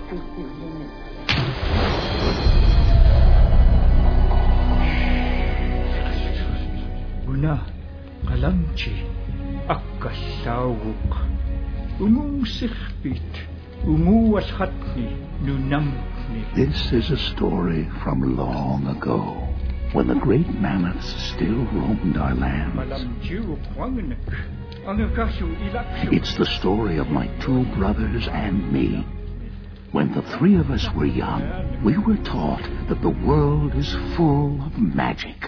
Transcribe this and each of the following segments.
Una, kalamchi, akkasawuk, sirpit, ashatni, nunamni. This is a story from long ago, when the great mammoths still roamed our lands. It's the story of my two brothers and me. When the three of us were young, we were taught that the world is full of magic.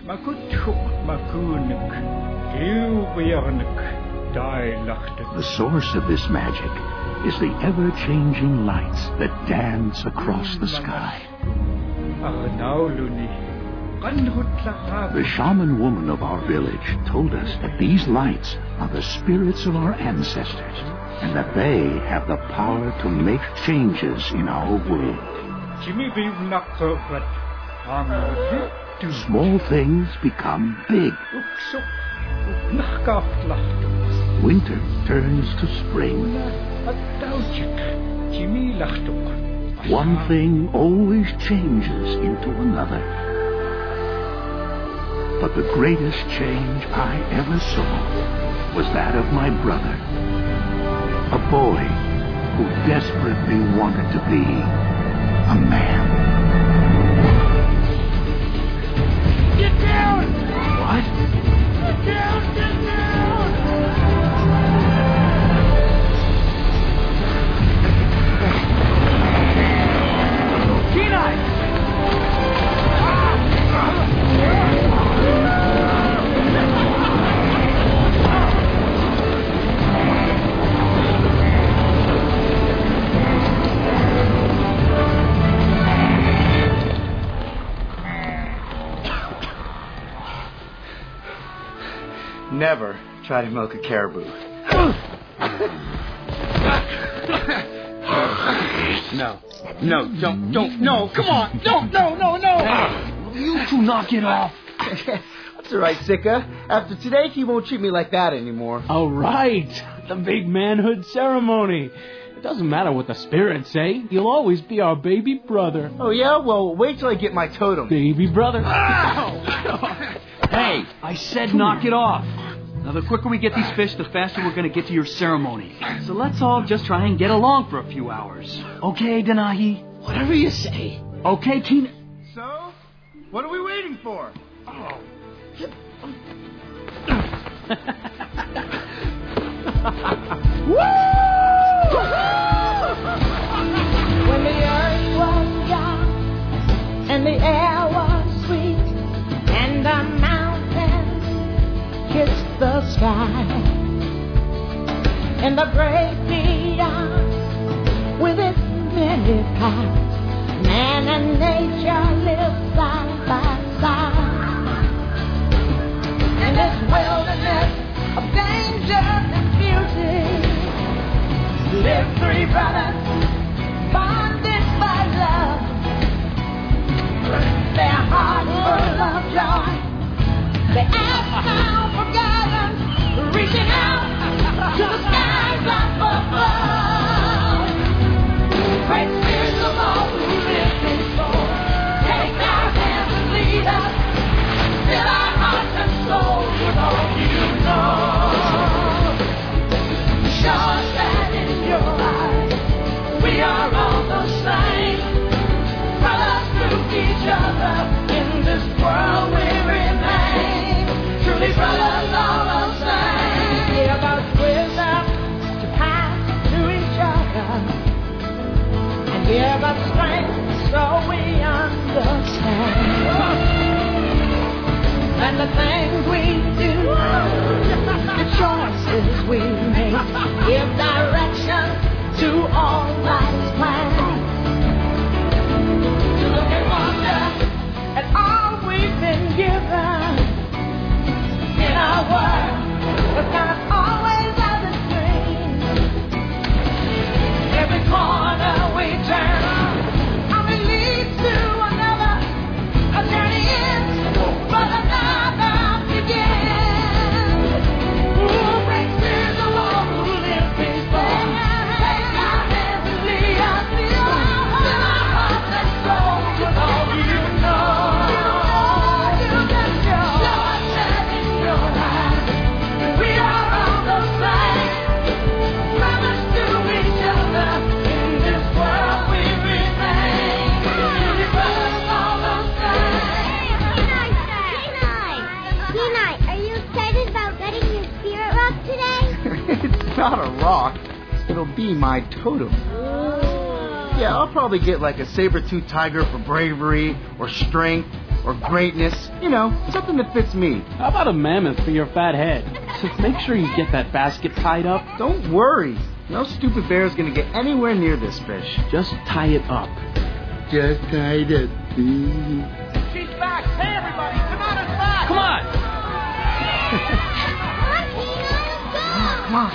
The source of this magic is the ever-changing lights that dance across the sky. The shaman woman of our village told us that these lights are the spirits of our ancestors, and that they have the power to make changes in our world. Small things become big. Winter turns to spring. One thing always changes into another. But the greatest change I ever saw was that of my brother, a boy who desperately wanted to be a man. Get down! What? Get down! Get down! Kenai! Never try to milk a caribou. No, don't, no, come on, no. You two knock it off. That's all right, Sika. After today, he won't treat me like that anymore. All right, the big manhood ceremony. It doesn't matter what the spirits say. You'll always be our baby brother. Oh, yeah? Well, wait till I get my totem. Baby brother. Hey, I said knock it off. Now, the quicker we get these fish, the faster we're going to get to your ceremony. So let's all just try and get along for a few hours. Okay, Denahi? Whatever you say. Okay, Tina? So, what are we waiting for? Oh. When the earth was young and the air was sweet and the mountains kissed the sky and the great beyond with its many paths, man and nature live side by side. In this wilderness of danger and beauty live three brothers bonded by love. Their hearts full of joy. They ask now for guidance, reaching out to the skies up above. Great spirits of all who live in soul, take our hands and lead us. Fill our hearts and souls with all you know. Show us that in your eyes we are all the same. Brothers through each other in this world we remain. Truly brothers all the same. Give us wisdom to pass to each other, and give us strength so we understand. And the things we do, the choices we make, give direction to all life's plans. To look and wonder at all we've been given in our world, but not always as a dream. Every corner we turn, are we lead to another, a journey in, but another begins. Ooh, great spirits of all who live before, take our hands and lead us. talk, it'll be my totem. Yeah, I'll probably get like a saber-toothed tiger for bravery, or strength, or greatness. You know, something that fits me. How about a mammoth for your fat head? Just make sure you get that basket tied up. Don't worry. No stupid bear is going to get anywhere near this fish. Just tie it up. Just tie it up. She's back. Hey, everybody. Tanana's back. Come on! Come on.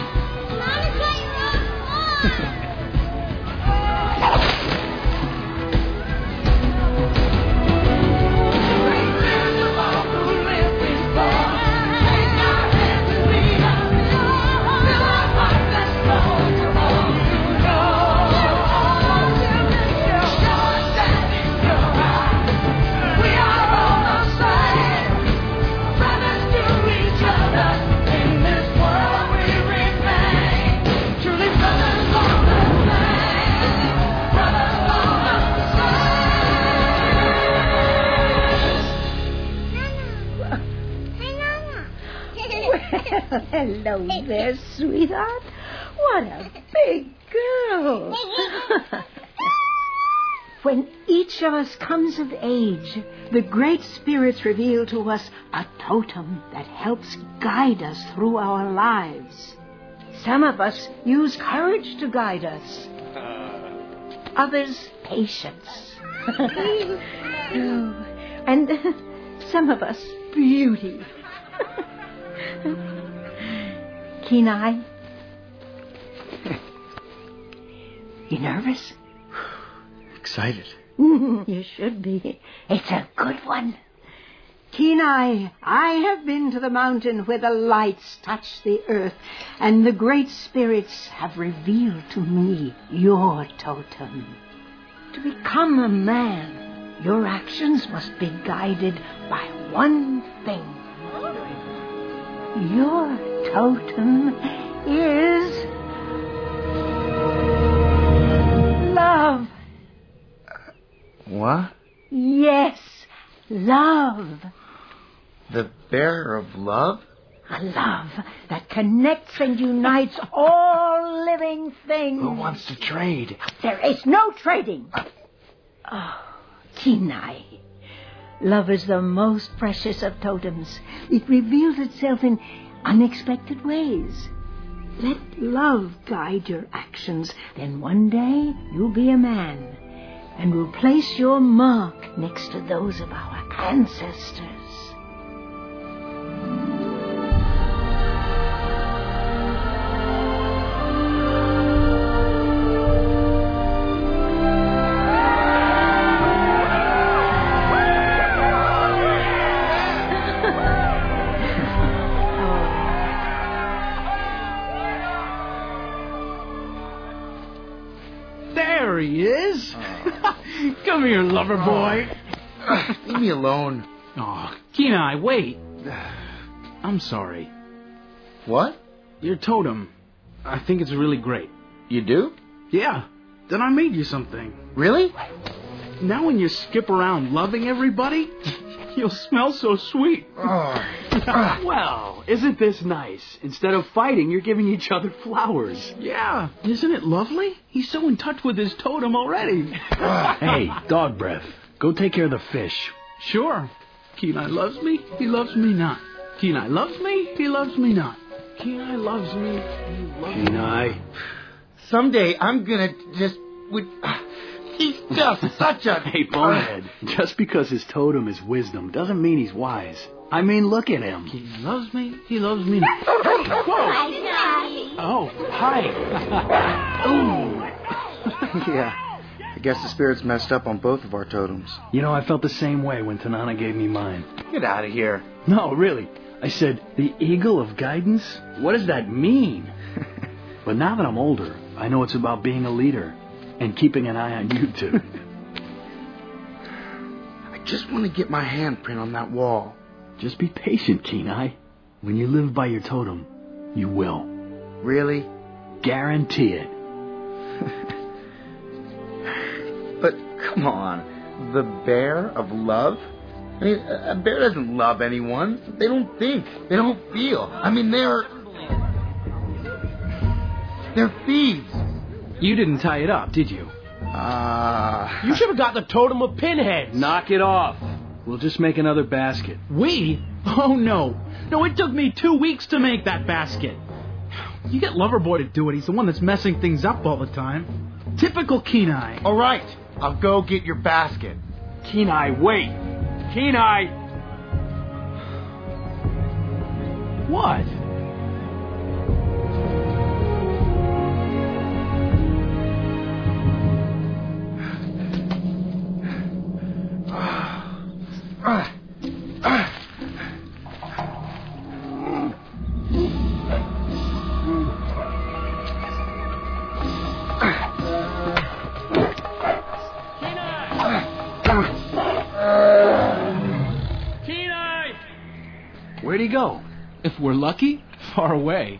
Hello there, sweetheart. What a big girl. When each of us comes of age, the great spirits reveal to us a totem that helps guide us through our lives. Some of us use courage to guide us. Others, patience. And some of us, beauty. Kenai? You nervous? Excited. You should be. It's a good one. Kenai, I have been to the mountain where the lights touch the earth, and the great spirits have revealed to me your totem. To become a man, your actions must be guided by one thing. Your totem is love. What? Yes, love. The bear of love? A love that connects and unites all living things. Who wants to trade? There is no trading. Oh, Kenai. Love is the most precious of totems. It reveals itself in unexpected ways. Let love guide your actions. Then one day you'll be a man and will place your mark next to those of our ancestors. There he is. Come here, lover boy. Leave me alone. Oh, Kenai, wait. I'm sorry. What? Your totem. I think it's really great. You do? Yeah. Then I made you something. Really? Now when you skip around loving everybody, you'll smell so sweet. Well, isn't this nice? Instead of fighting, you're giving each other flowers. Yeah, isn't it lovely? He's so in touch with his totem already. Hey, dog breath. Go take care of the fish. Sure. Kenai loves me, he loves me not. Kenai loves me, he loves me not. Kenai loves me, he loves me not. Kenai. Someday I'm gonna just... He's just such a... Hey, bonehead. Just because his totem is wisdom doesn't mean he's wise. I mean, look at him. He loves me, he loves me not. Whoa! Oh, hi. Ooh. Yeah. I guess the spirits messed up on both of our totems. You know, I felt the same way when Tanana gave me mine. Get out of here. No, really. I said, the eagle of guidance? What does that mean? But now that I'm older, I know it's about being a leader and keeping an eye on you two. I just want to get my handprint on that wall. Just be patient, Kenai. When you live by your totem, you will. Really? Guarantee it. But come on, the bear of love? I mean, a bear doesn't love anyone. They don't think. They don't feel. I mean, they're... They're thieves. You didn't tie it up, did you? You should have got the totem of pinheads. Knock it off. We'll just make another basket. We? Oh, no. No, it took me 2 weeks to make that basket. You get Loverboy to do it. He's the one that's messing things up all the time. Typical Kenai. All right, I'll go get your basket. Kenai, wait. Kenai! What? Where'd he go? If we're lucky, far away.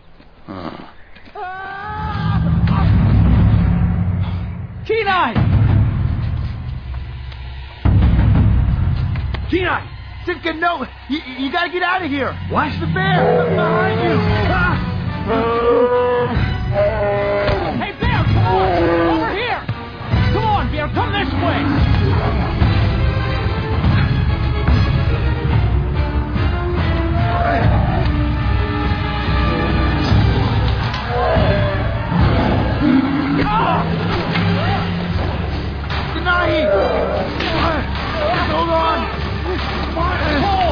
Kenai! Kenai! Sitka, no! You gotta get out of here! What? The bear! Behind you! Hey, Bear, come on! Over here! Come on, Bear, come this way! Denahi! Hold on! Pull!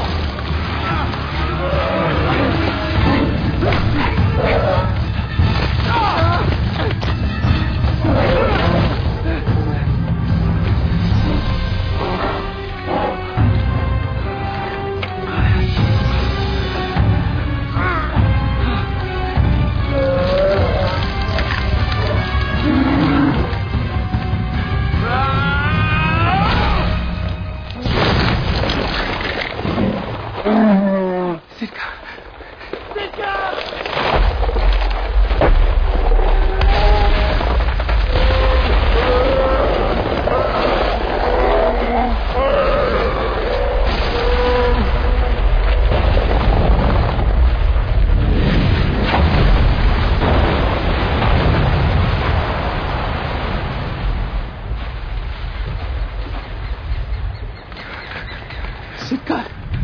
Sitka!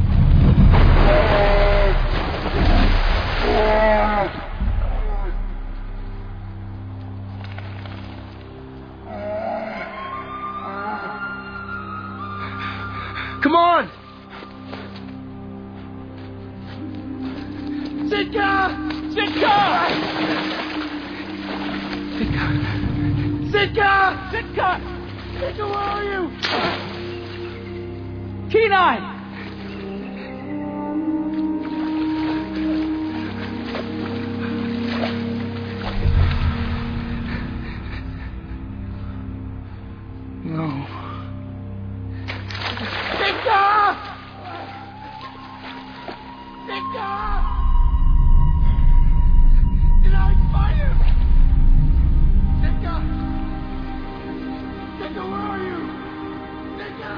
Come on! Sitka! Sitka! Sitka! Sitka! Sitka, where are you? Kenai! No. Sitka! Sitka! Did I find him? Sitka! Sitka, where are you? Sitka!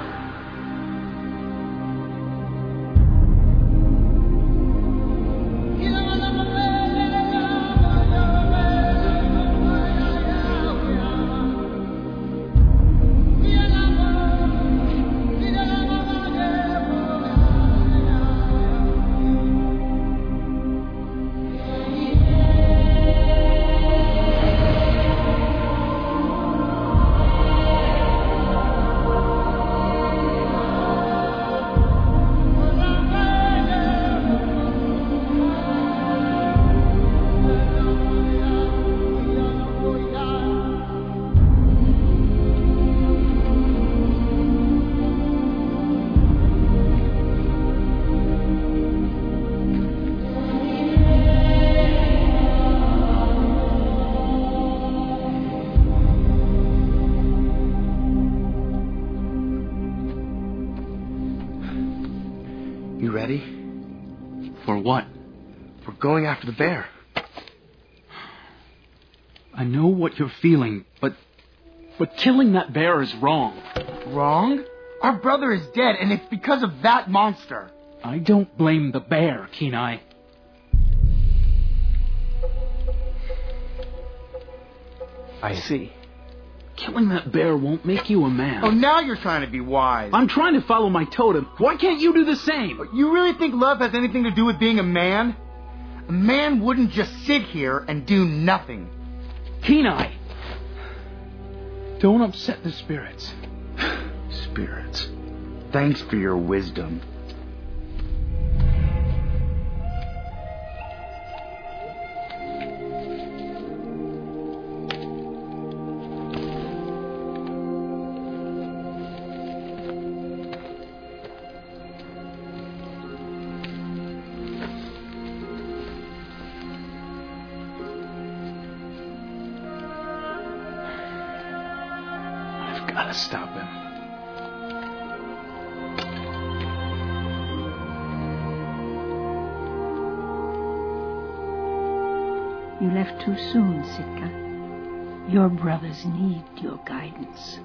You ready? For what? We're going after the bear. I know what you're feeling, but killing that bear is wrong. Wrong? Our brother is dead, and it's because of that monster. I don't blame the bear, Kenai. I see. Killing that bear won't make you a man. Oh, now you're trying to be wise. I'm trying to follow my totem. Why can't you do the same? You really think love has anything to do with being a man? A man wouldn't just sit here and do nothing. Kenai! Don't upset the spirits. Spirits. Thanks for your wisdom. Gotta stop him. You left too soon, Sitka. Your brothers need your guidance.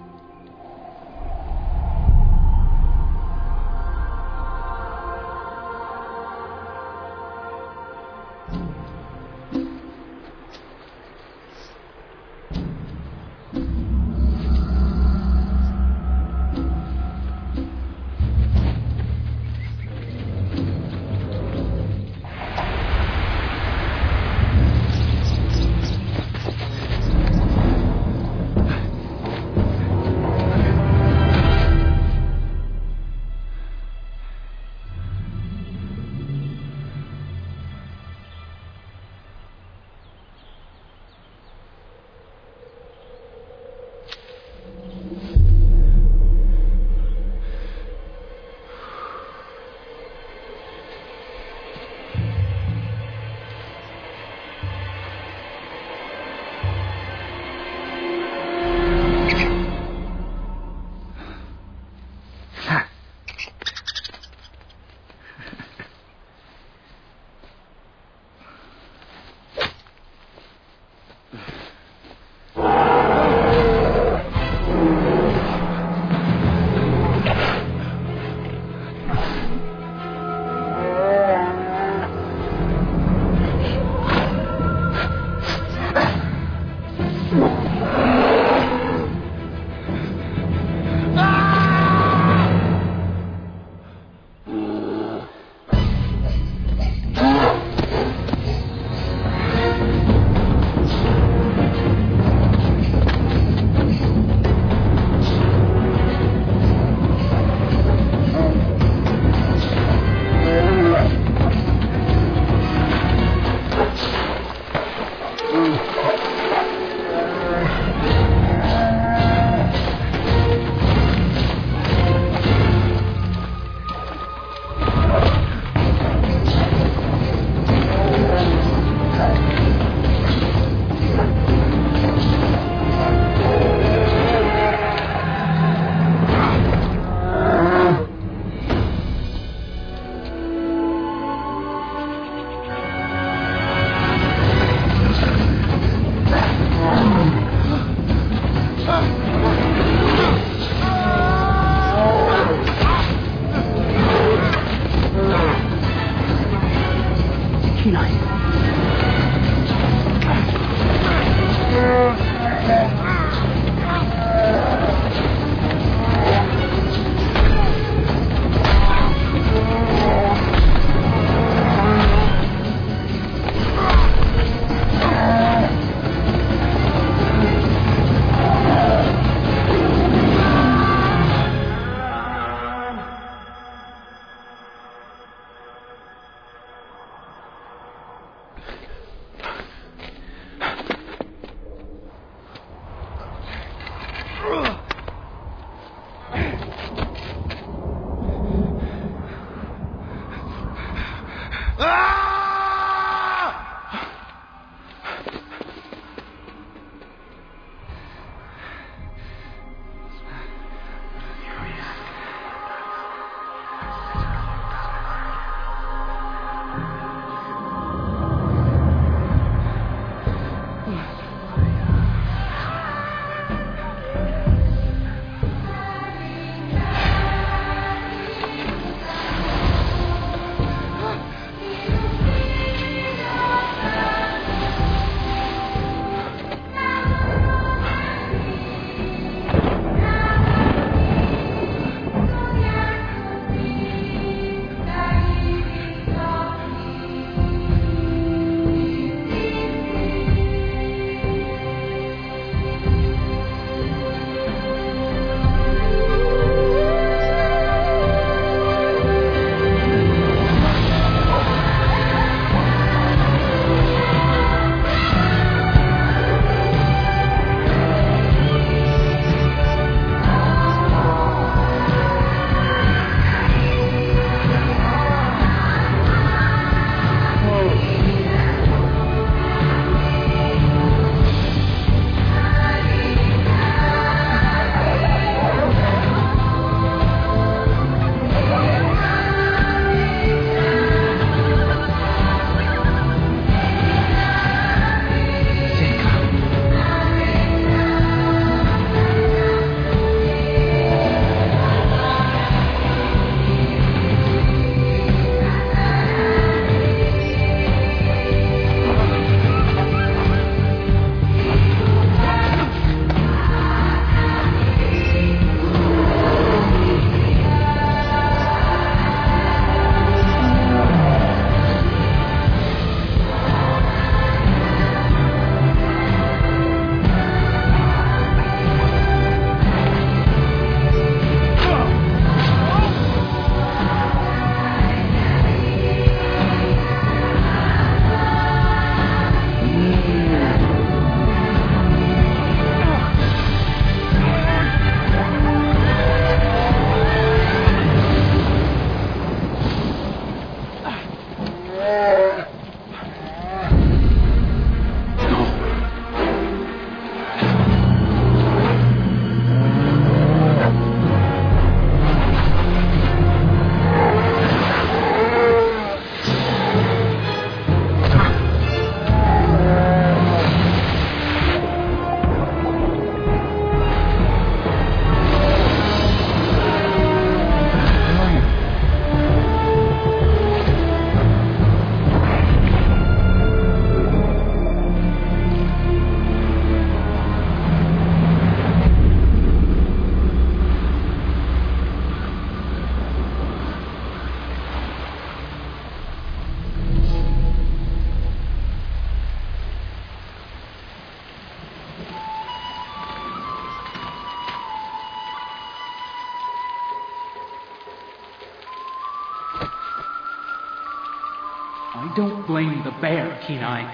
I don't blame the bear, Kenai.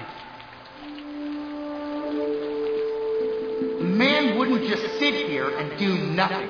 Man wouldn't just sit here and do nothing.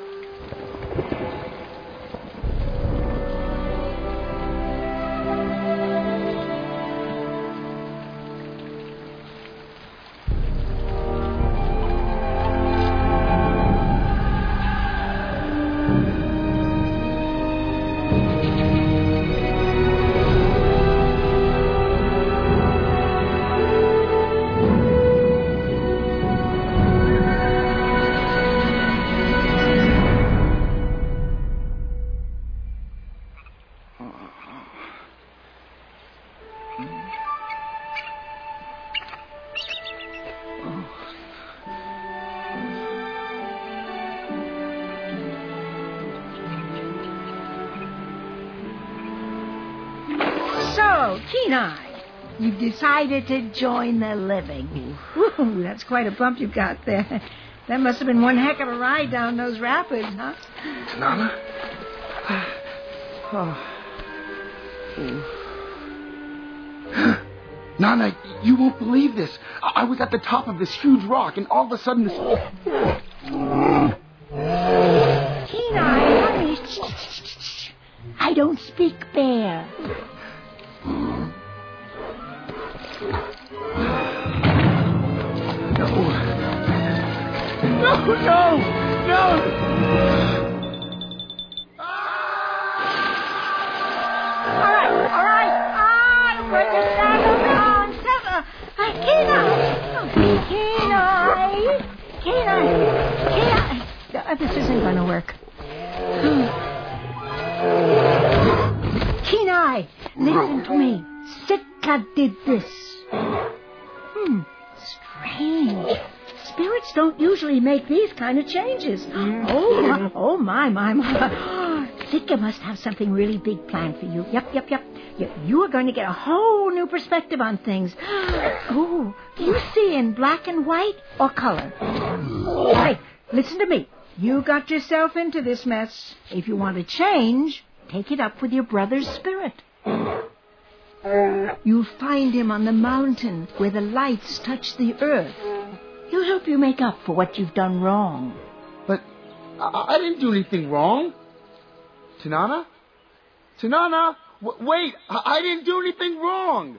So, Kenai, you've decided to join the living. Woo, that's quite a bump you got there. That must have been one heck of a ride down those rapids, huh? Nana? Nana, you won't believe this. I was at the top of this huge rock, and all of a sudden this... Kenai, honey, shh. I don't speak bear. No! All right. Don't break it down. Kenai. This isn't going to work. Kenai, listen to me. Sitka did this. Strange. Spirits don't usually make these kind of changes. Oh, my. Sitka must have something really big planned for you. Yep. You are going to get a whole new perspective on things. Oh, do you see in black and white or color? Hey, listen to me. You got yourself into this mess. If you want to change, take it up with your brother's spirit. You'll find him on the mountain where the lights touch the earth. He'll help you make up for what you've done wrong. But I didn't do anything wrong. Tanana? Wait, I didn't do anything wrong.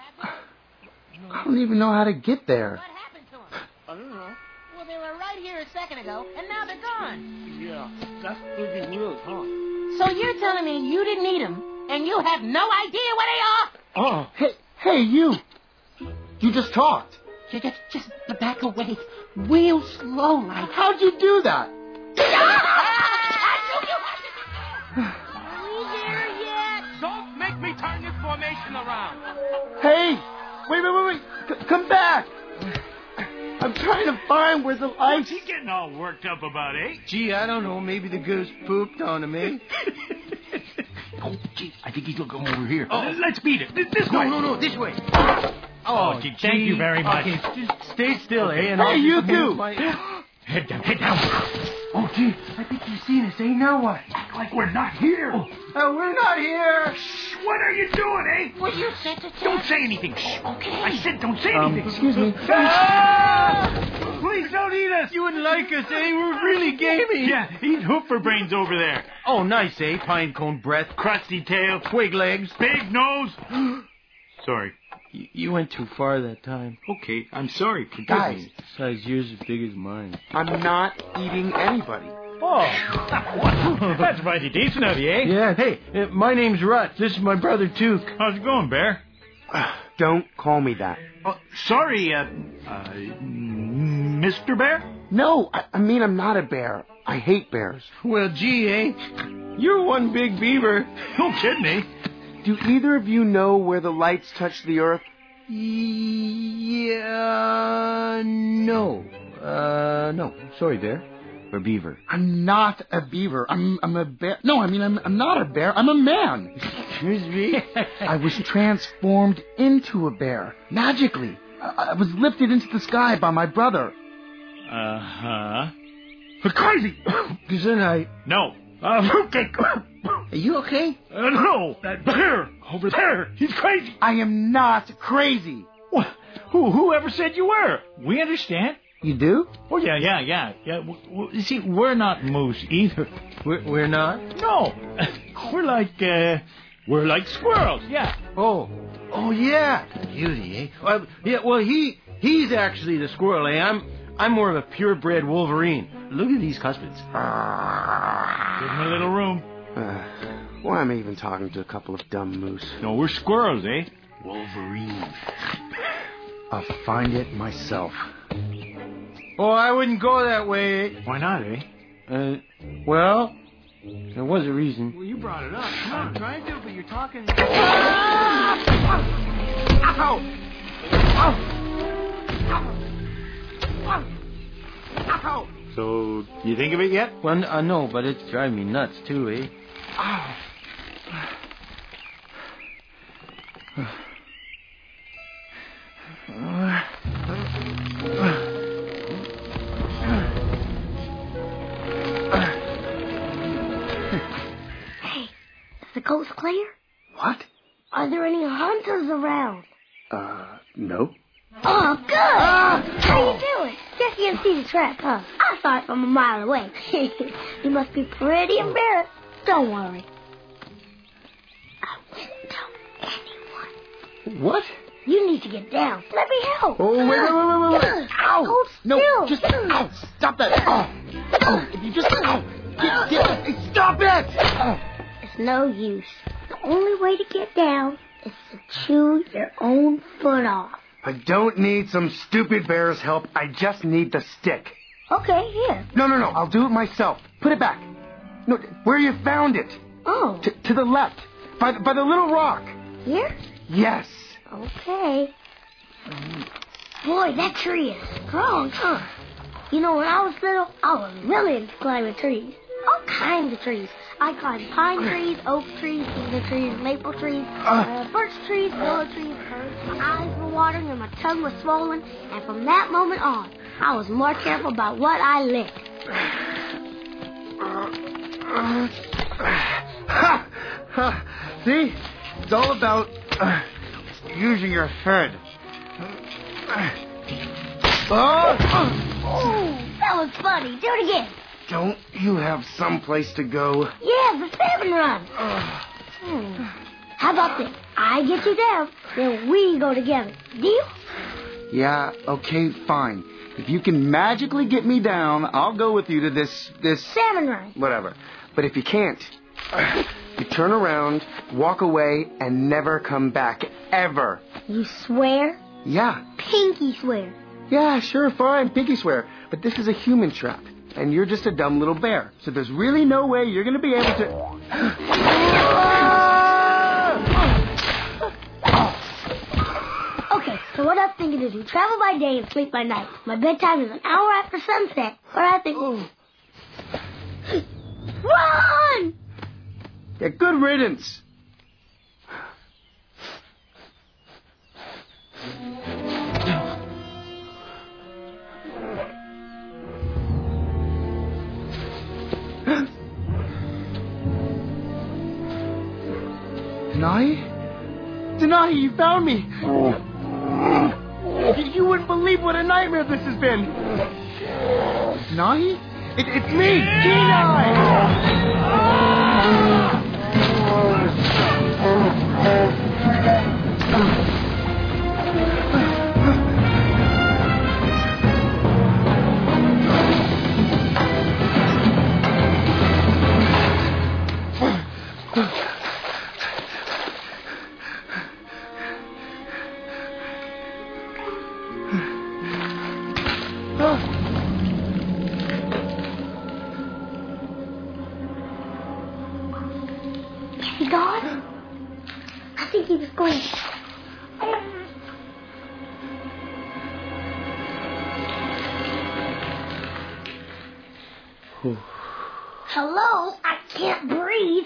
I don't even know how to get there. What happened to them? I don't know. Well, they were right here a second ago, and now they're gone. Yeah, that's pretty weird, huh? So you're telling me you didn't need them, and you have no idea where they are? Oh, hey, you. You just talked. You just back away real slow, like. How'd you do that? Are we there yet? Don't make me turn this formation around. Hey, wait. Come back. I'm trying to find where the lights... What's he getting all worked up about, eh? Gee, I don't know. Maybe the goose pooped on him, eh? Oh, gee, I think he's looking over here. Oh, let's beat it. This way. No, this way. Oh, gee, thank you very much. Okay, just stay still, eh? And Hey, you two. Head down. Oh, gee, I think you've seen us, eh? Now what? Act like we're not here. We're not here. Shh, what are you doing, eh? Well, you said to Don't say anything. Shh. Okay. I said don't say anything. Excuse me. Please don't eat us. You wouldn't like us, eh? We're really gamey. Yeah, eat hoofer brains over there. Oh, nice, eh? Pine cone breath, Crusty tail, twig legs. big nose. Sorry. You went too far that time. Okay, I'm sorry. Forgive Guys. me. Besides, yours as big as mine. I'm not eating anybody. Oh, that's mighty decent of you, eh? Yeah, hey, my name's Rut. This is my brother, Took. How's it going, Bear? Don't call me that. Oh, sorry, Mr. Bear? No, I mean I'm not a bear. I hate bears. Well, gee, eh? You're one big beaver. Don't kid me. Do either of you know where the lights touch the earth? Yeah, no. No. Sorry, Bear. Or Beaver. I'm not a beaver. I'm a bear. No, I mean I'm not a bear. I'm a man. Excuse me? I was transformed into a bear magically. I was lifted into the sky by my brother. Uh-huh. Crazy! Gesundheit. No. Are you okay? No, that bear over there, he's crazy. I am not crazy. What? Whoever said you were? We understand. You do? Oh, yeah. You see, we're not moose either. We're not? No. We're like squirrels, yeah. Oh, yeah. Beauty, eh? Well, he's actually the squirrel, eh? I'm more of a purebred Wolverine. Look at these cuspids. Give him a little room. Why am I even talking to a couple of dumb moose? No, we're squirrels, eh? Wolverine. I'll find it myself. Oh, I wouldn't go that way. Why not, eh? Well, there was a reason. Well, you brought it up. Come on, try and do it, but you're talking... Ow! So, you think of it yet? Well, no, but it's driving me nuts, too, eh? Ow! Hey, is the coast clear? What? Are there any hunters around? No. Oh, good! How you doing? Guess you didn't see the trap, huh? I saw it from a mile away. You must be pretty embarrassed. Don't worry. I wouldn't tell anyone. What? You need to get down. Let me help. Oh, wait. Ow! Hold No, still. just... Ow! Stop that! Oh! If you just... Ow! Get... Stop it! It's no use. The only way to get down is to chew your own foot off. I don't need some stupid bear's help. I just need the stick. Okay, here. No. I'll do it myself. Put it back. No, where you found it. Oh. To the left. By the little rock. Here? Yes. Okay. Boy, that tree is strong, huh? You know, when I was little, I was really into climbing trees. All kinds of trees. I climbed pine trees, oak trees, cedar trees, maple trees, birch trees, willow trees. My eyes were watering and my tongue was swollen. And from that moment on, I was more careful about what I licked. See? It's all about using your head. Oh, that was funny. Do it again. Don't you have someplace to go? Yeah, the salmon run. How about this? I get you down, then we go together. Deal? Yeah, okay, fine. If you can magically get me down, I'll go with you to this... Salmon run. Whatever. But if you can't, you turn around, walk away, and never come back. Ever. You swear? Yeah. Pinky swear. Yeah, sure, fine. Pinky swear. But this is a human trap. And you're just a dumb little bear. So there's really no way you're going to be able to... Okay, so what I'm thinking is we travel by day and sleep by night. My bedtime is an hour after sunset. But I think... Run! Yeah, good riddance. Denahi, you found me! You wouldn't believe what a nightmare this has been! Denahi? It's me, Is he gone? I think he was going... Hello? I can't breathe.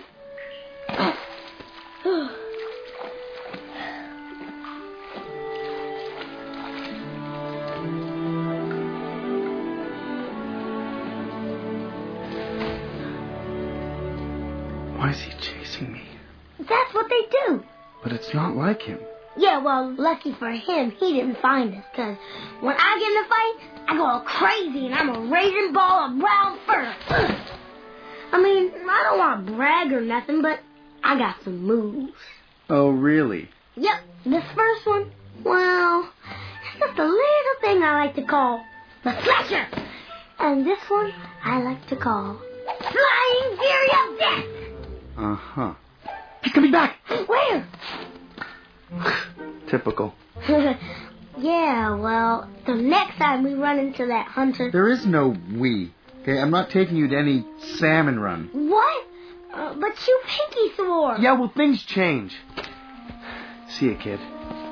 Why is he chasing me? That's what they do. But it's not like him. Yeah, well, lucky for him, he didn't find us, because when I get in a fight, I go all crazy, and I'm a raging ball of brown fur. Ugh. I mean, I don't want to brag or nothing, but I got some moves. Oh, really? Yep, this first one, well, it's just a little thing I like to call the Slasher. And this one, I like to call Flying Fury of Death. Uh-huh. He's coming back! Where? Typical. Yeah, well, the next time we run into that hunter... There is no we. Okay, I'm not taking you to any salmon run. What? But you pinky swore. Yeah, well, things change. See ya, kid.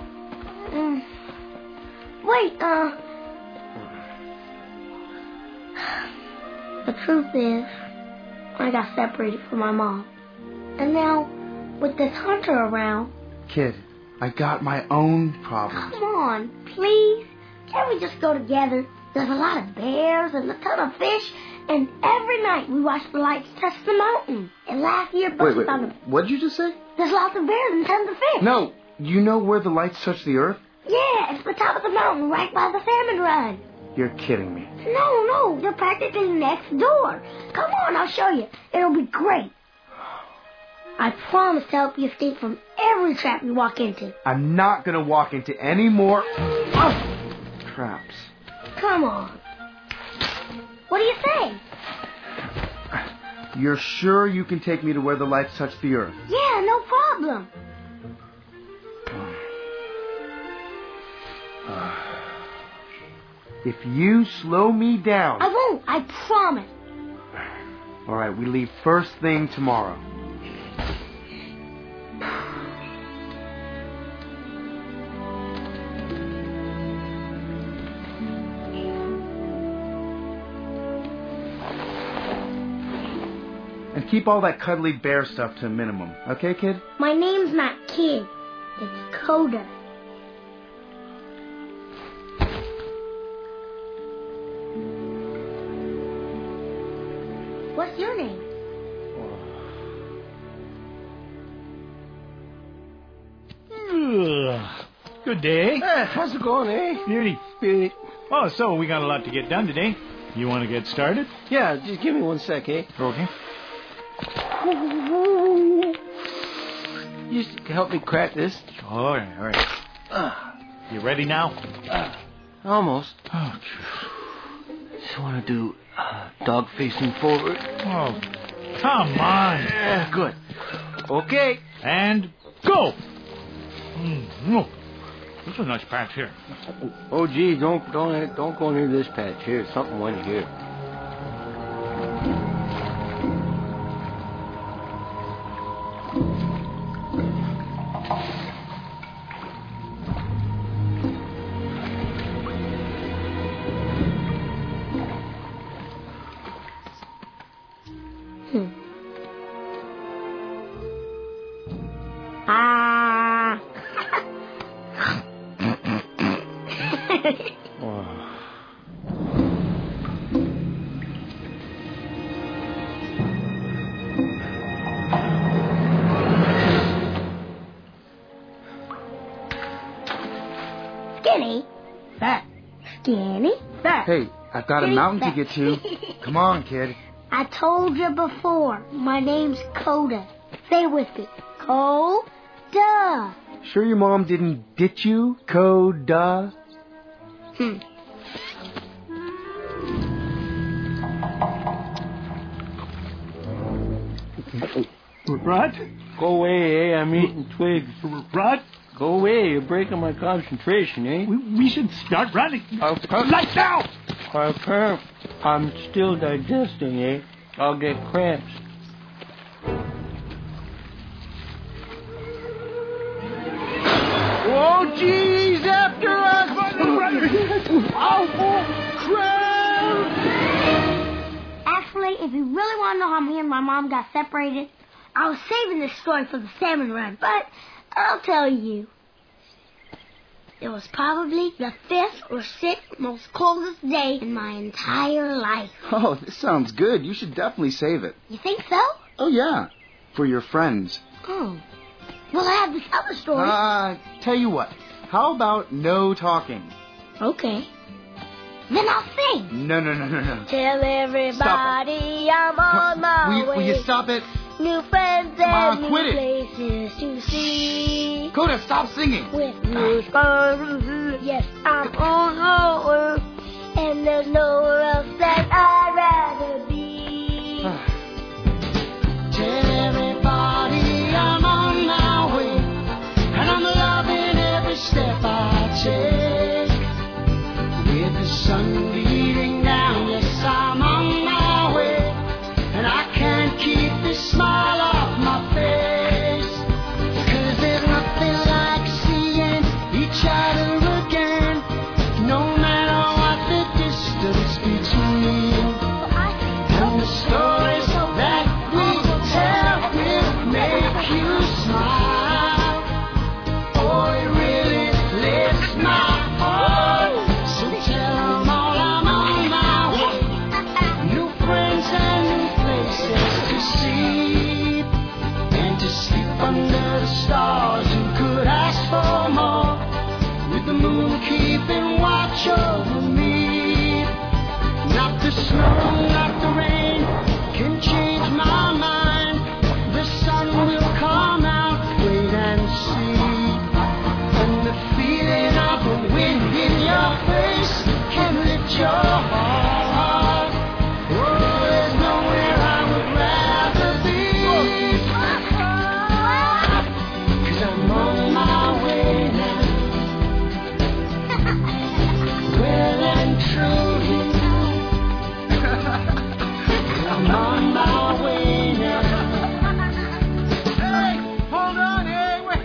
Wait, The truth is, I got separated from my mom. And now, with this hunter around... Kid, I got my own problems. Come on, please. Can't we just go together? There's a lot of bears and a ton of fish, and every night we watch the lights touch the mountain. And last year, Wait, what'd you just say? There's lots of bears and tons of fish. No, you know where the lights touch the earth? Yeah, it's the top of the mountain right by the salmon run. You're kidding me. No, they're practically next door. Come on, I'll show you. It'll be great. I promise to help you escape from every trap you walk into. I'm not going to walk into any more traps. Come on. What do you say? You're sure you can take me to where the lights touch the earth? Yeah, no problem. If you slow me down... I won't, I promise. All right, we leave first thing tomorrow. And keep all that cuddly bear stuff to a minimum. Okay, kid? My name's not Kid. It's Coda. What's your name? Good day. How's it going, eh? Beauty. Oh, so we got a lot to get done today. You want to get started? Yeah, just give me 1 sec, eh? Okay. Just help me crack this. All right. You ready now? Almost. Oh, Just want to do dog facing forward. oh, come on. Yeah, good. Okay. And go. No. This is a nice patch here. Oh, gee, don't go near this patch here. Something went here. Skinny. Fat. Skinny. Fat. Hey, I've got a mountain to get to. Come on, kid. I told you before, my name's Coda. Say it with me. Coda. Sure your mom didn't ditch you, Coda? Rod? Go away, eh? I'm eating twigs. Rod? Go away. You're breaking my concentration, eh? We should start running. Like now! I can't. I'm still digesting, eh? I'll get cramps. Oh, geez, after us! Actually, if you really want to know how me and my mom got separated, I was saving this story for the salmon run, but I'll tell you. It was probably the 5th or 6th most coldest day in my entire life. Oh, this sounds good. You should definitely save it. You think so? Oh, yeah. for your friends. Oh. Well, I have this other story. Tell you what. How about no talking? Okay. Then I'll sing. No. Tell everybody I'm on my way. Will you stop it? New friends Come and on, new quit it. places to see. Coda, stop singing. With new spurs, yes, I'm on my way. And there's nowhere else that I'd rather be. Tell everybody I'm on my way, and I'm loving every step I take. With the sun beating down, yes, I'm on my way, and I can't keep this smile off my face. 'Cause there's nothing like seeing each other again, no matter what the distance between. And the stories that we tell will make you smile. Oh, it really lifts my heart. So tell 'em all I'm on my way. New friends and new places to see. And to sleep under the stars, who could ask for more? With the moon keeping watch over me. Not the snow, not the rain can change my mind. The sun will come out, wait and see. And the feeling of the wind in your face can lift your heart. Oh, there's nowhere I would rather be. 'Cause I'm on my way now. Well and truly, I'm on my way now. Hey, hold on, hey, wait.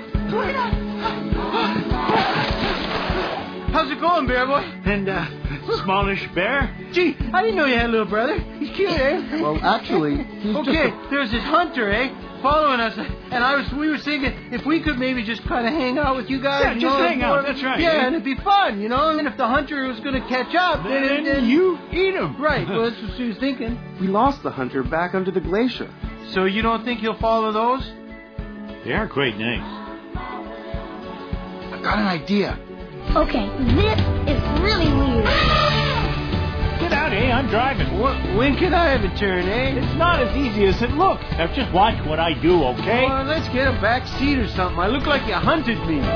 How's it going, Bear Boy? And, smallish bear? Gee, I didn't know you had a little brother. He's cute, eh? Well, actually, he's Okay, just there's this hunter, eh? Following us, and we were thinking if we could maybe just kind of hang out with you guys. Yeah, you just know, hang out, that's right, Yeah, yeah. and it'd be fun, you know. And if the hunter was going to catch up, Then you eat him. Right. Well, that's what she was thinking. we lost the hunter back under the glacier. So you don't think he'll follow those? They are quite nice. I've got an idea. Okay, this is really weird. Get out, eh? I'm driving. When can I have a turn, eh? It's not as easy as it looks. Now, just watch what I do, okay? Well, let's get a back seat or something. I look like you hunted me. Tell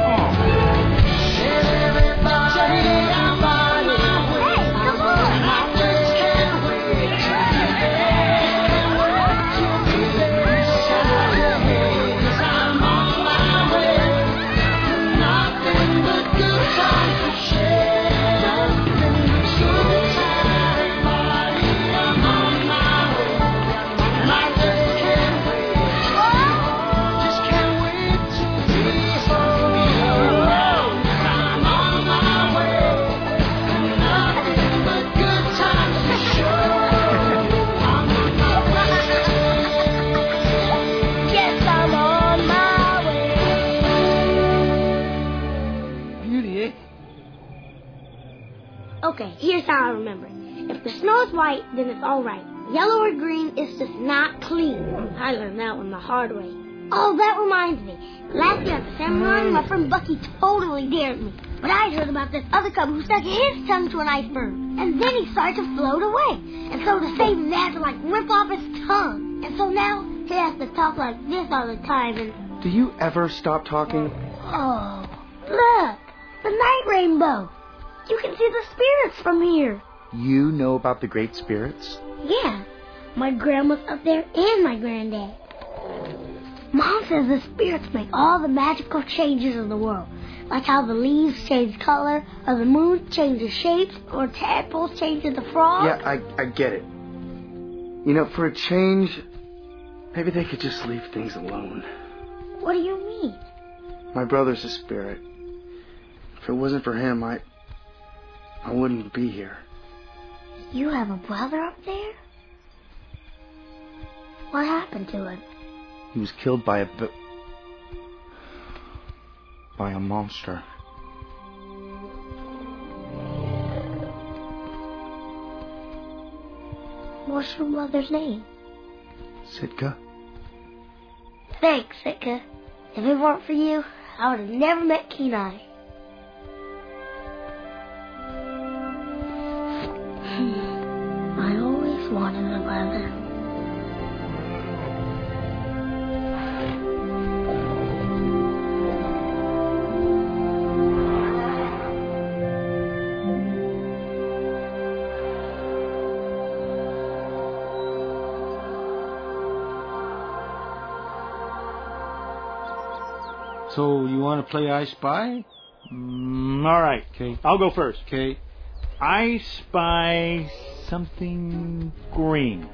everybody I'm on my way. Hey, come on. And I just can't wait to be there. Can't wait to be beside you. 'Cause I'm on my way. Nothing but good times to share. So tell everybody I'm on my way. And I just can't wait. Just can't wait to be home. I'm on my way. Nothing but good times to show. I'm on my way. Yes, I'm on my way. Beauty, eh? Okay, here's how I remember it. If the snow is white, then it's all right. Yellow or green is just not clean. I learned that one the hard way. Oh, that reminds me. Last year at the ceremony, my friend Bucky totally dared me. But I'd heard about this other cub who stuck his tongue to an iceberg. And then he started to float away. And so to save him, they had to, rip off his tongue. And so now he has to talk like this all the time. And, Do you ever stop talking? oh, look, the night rainbow. You can see the spirits from here. You know about the great spirits? Yeah, my grandma's up there and my granddad. Mom says the spirits make all the magical changes in the world. Like how the leaves change color, or the moon changes shapes, or tadpoles change into frogs. Yeah, I get it. You know, for a change, maybe they could just leave things alone. What do you mean? My brother's a spirit. If it wasn't for him, I wouldn't be here. You have a brother up there? What happened to him? He was killed by a monster. What's your mother's name? Sitka. Thanks, Sitka. If it weren't for you, I would have never met Kenai. I always wanted a brother. So, you want to play I Spy? All right. Okay. I'll go first. Okay. I spy something green.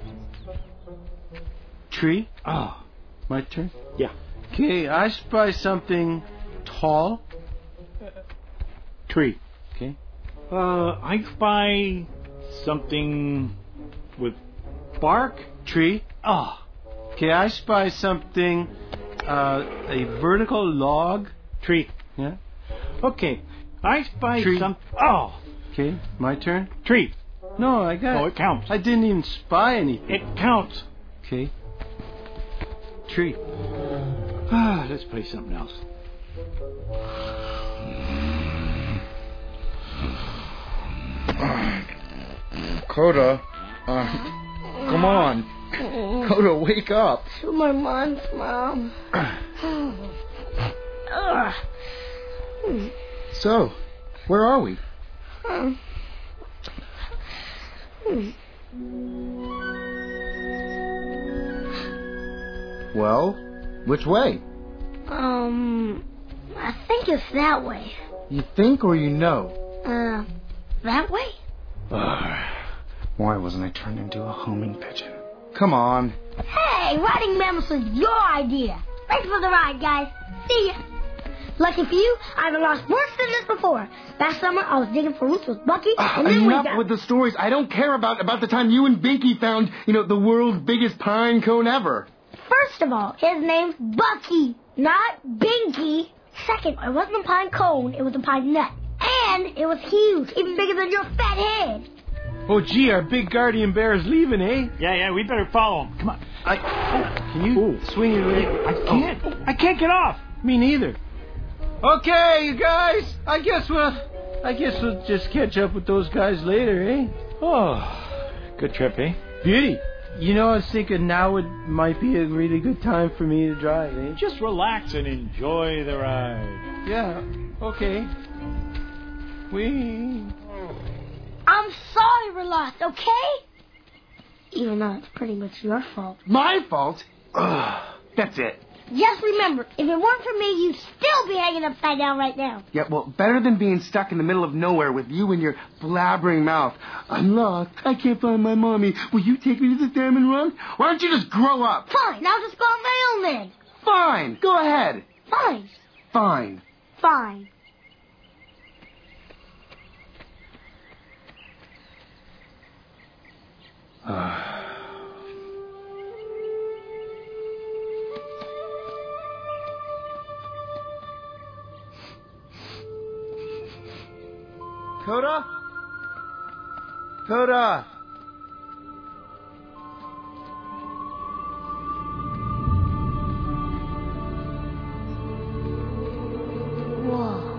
Tree? Oh. My turn? Yeah. Okay, I spy something tall. Tree. Okay. I spy something with bark. Tree. Oh. Okay, I spy something, a vertical log. Tree. Yeah. Okay. I spy Tree. some. Oh. Okay, my turn. Tree. No, I got Oh, it counts. I didn't even spy anything. It counts. Okay. Tree. Let's play something else. Coda, come on. Coda, wake up. 2 more months, Mom. Ugh. So, where are we? Well, which way? I think it's that way. You think or you know? That way? Why wasn't I turned into a homing pigeon? Come on. Hey, riding mammoths was your idea. Thanks for the ride, guys. See ya. Lucky for you, I haven't lost worse than this before. Last summer, I was digging for roots with Bucky, and then Enough with the stories. I don't care about the time you and Binky found, the world's biggest pine cone ever. First of all, his name's Bucky, not Binky. Second, it wasn't a pine cone, it was a pine nut. And it was huge, even bigger than your fat head. Oh, gee, our big guardian bear is leaving, eh? Yeah, we better follow him. Come on. Can you swing your leg? I can't get off. Me neither. Okay, you guys. I guess we'll just catch up with those guys later, eh? Oh, good trip, eh? Beauty. I was thinking now might be a really good time for me to drive, eh? Just relax and enjoy the ride. Yeah. Okay. I'm sorry we're lost, okay? Even though it's pretty much your fault. My fault? That's it. Just remember, if it weren't for me, you'd still be hanging upside down right now. Yeah, well, better than being stuck in the middle of nowhere with you and your blabbering mouth. I'm lost. I can't find my mommy. Will you take me to the salmon run? Why don't you just grow up? Fine, I'll just go on my own then. Fine. Go ahead. Fine. Fine. Fine. Coda? Coda! Whoa.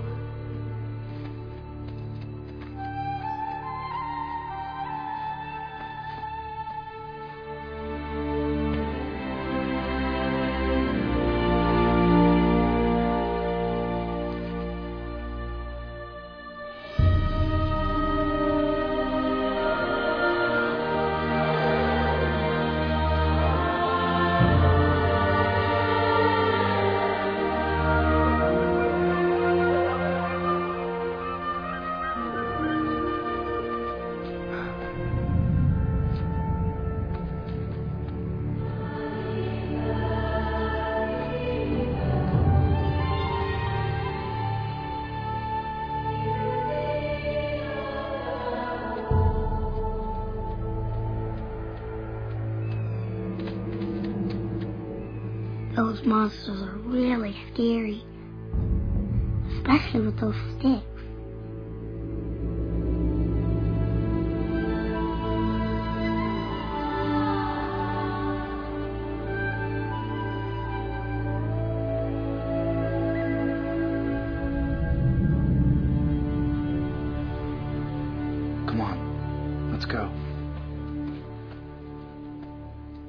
Those monsters are really scary. Especially with those sticks.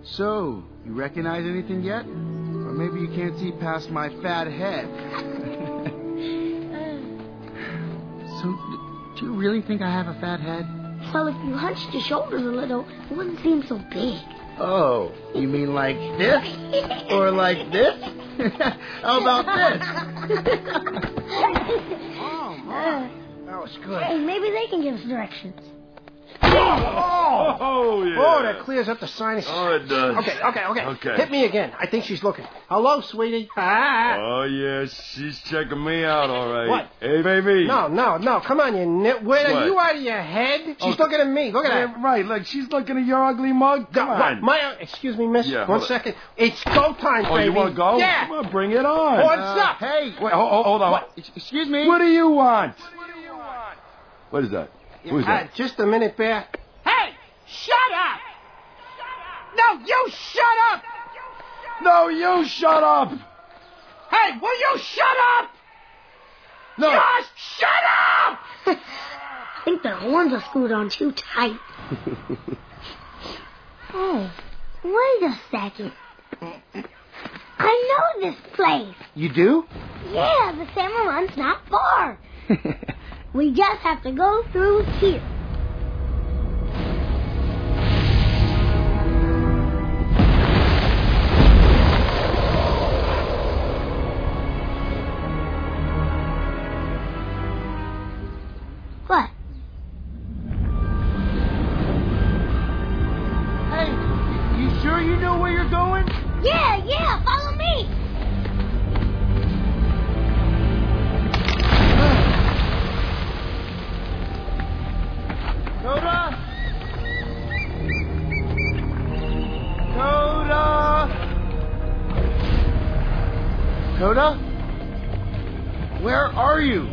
So, you recognize anything yet? Or maybe you can't see past my fat head. So, do you really think I have a fat head? Well, if you hunched your shoulders a little, it wouldn't seem so big. Oh, you mean like this? Or like this? How about this? Oh, my. That was good. Hey, maybe they can give us directions. Oh, yeah. Oh, that clears up the sinuses. Oh, it does. Okay. Hit me again. I think she's looking. Hello, sweetie. Oh, yeah, she's checking me out, all right. What? Hey, baby. No. Come on, you nitwit. What? Are you out of your head? She's looking at me. Look at that. Right, like she's looking at your ugly mug. Come on. Excuse me, miss. Yeah, 1 second. It's go time, Oh, baby. you want to go? Yeah. Come on, bring it on. What's up? Hey. Wait, hold on. What? Excuse me? What do you want? What is that? Who's that? Just a minute, Bear. Hey, shut up! No, you shut up! No, you shut up! Hey, will you shut up? No. Just shut up! I think the horns are screwed on too tight. Oh, wait a second. I know this place. You do? Yeah, the summer run's not far. We just have to go through here. What? Hey, you sure you know where you're going? Yeah, follow me. Coda? Coda? Where are you?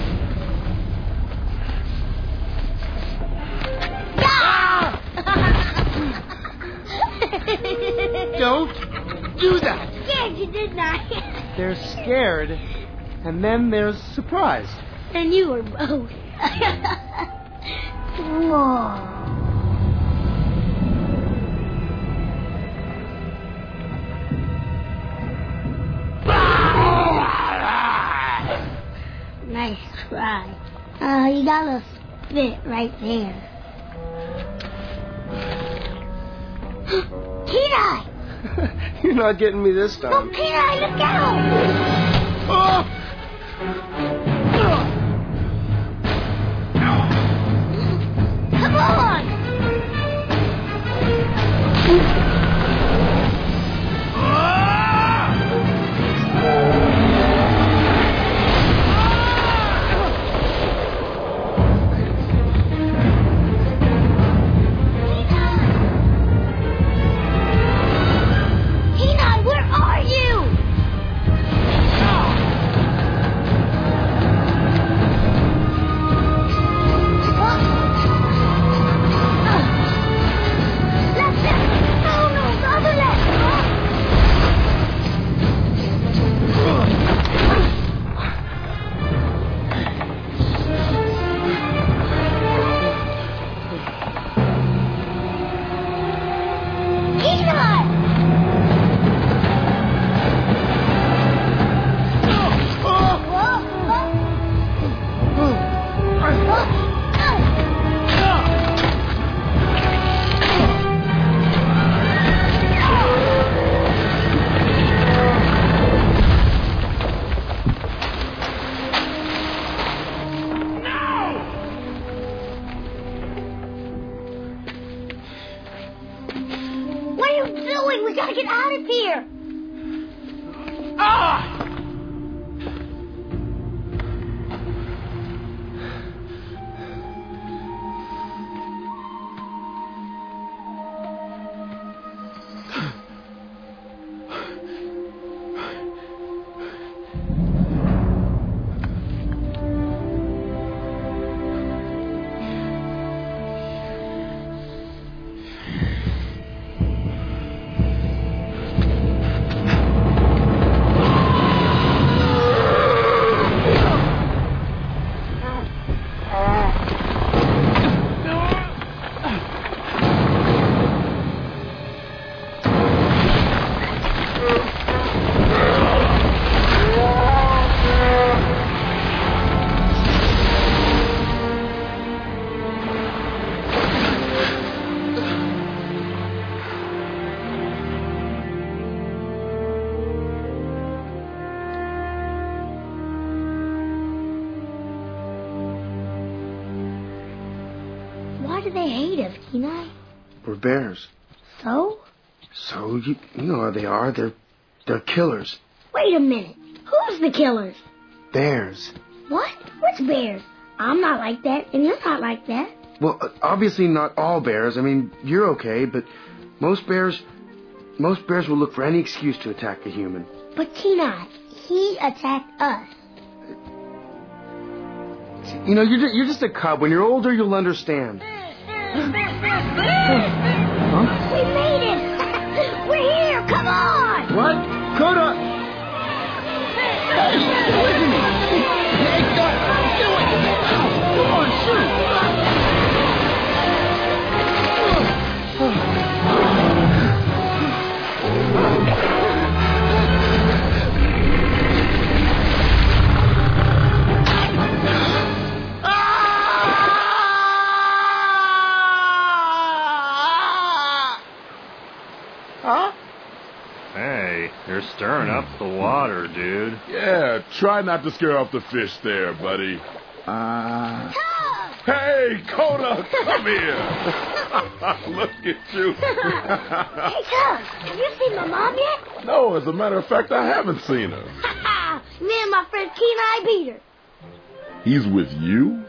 Don't do that. Scared you, didn't I? There's scared, and then there's surprised. And you were both. Whoa. Nice try. You got a spit right there. Kenai! You're not getting me this No, time. Kenai, look out! Oh! Come on! Kenai, where are you? What are you doing? We gotta get out of here. they hate us, Kenai? We're bears. So? So, you know how they are. They're killers. Wait a minute. Who's the killers? Bears. What? Which bears? I'm not like that, and you're not like that. Well, obviously not all bears. I mean, you're okay, but most bears will look for any excuse to attack a human. But Kenai, he attacked us. You know, you're just a cub. When you're older, you'll understand. Huh? We made it! We're here! Come on! What? Coda! Hey, get away from me! Hey, God! Get away from me! Come on, shoot! Huh? Hey, you're stirring up the water, dude. Yeah, try not to scare off the fish there, buddy. Hey, Coda, come here. Look at you. Hey, Tubbs, have you seen my mom yet? No, as a matter of fact, I haven't seen her. Me and my friend Kenai beat her. He's with you?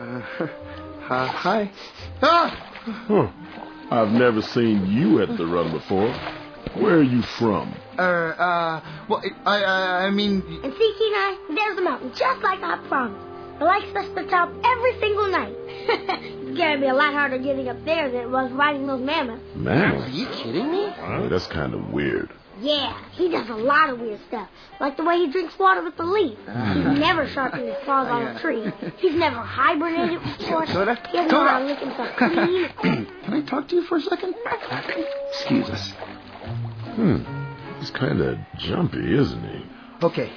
Hi. Huh. I've never seen you at the run before. Where are you from? Well, I mean... And see, Kenai, there's a mountain, just like I promised. It likes us to top every single night. It's going to be a lot harder getting up there than it was riding those mammoths. Mammoths? Are you kidding me? That's kind of weird. Yeah, he does a lot of weird stuff. Like the way he drinks water with the leaf. He's never sharpened his claws on a tree. He's never hibernated before. He doesn't know how to lick himself clean. Can I talk to you for a second? Excuse us. He's kind of jumpy, isn't he? Okay.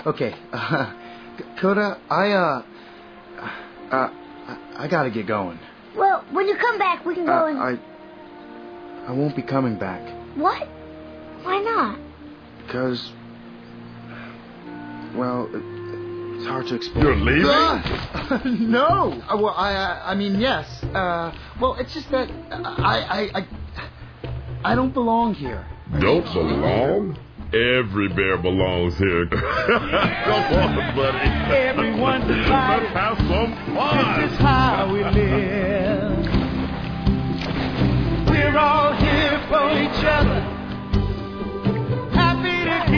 Coda, I gotta get going. Well, when you come back, we can go and... I won't be coming back. What? Why not? Because... Well, it's hard to explain. You're leaving? No! Well, I mean, yes. Well, it's just that I don't belong here. Don't belong? Every bear belongs here. Come on, buddy. Everyone's divided. Let's have some fun. This is how we live. We're all here for each other. Happy to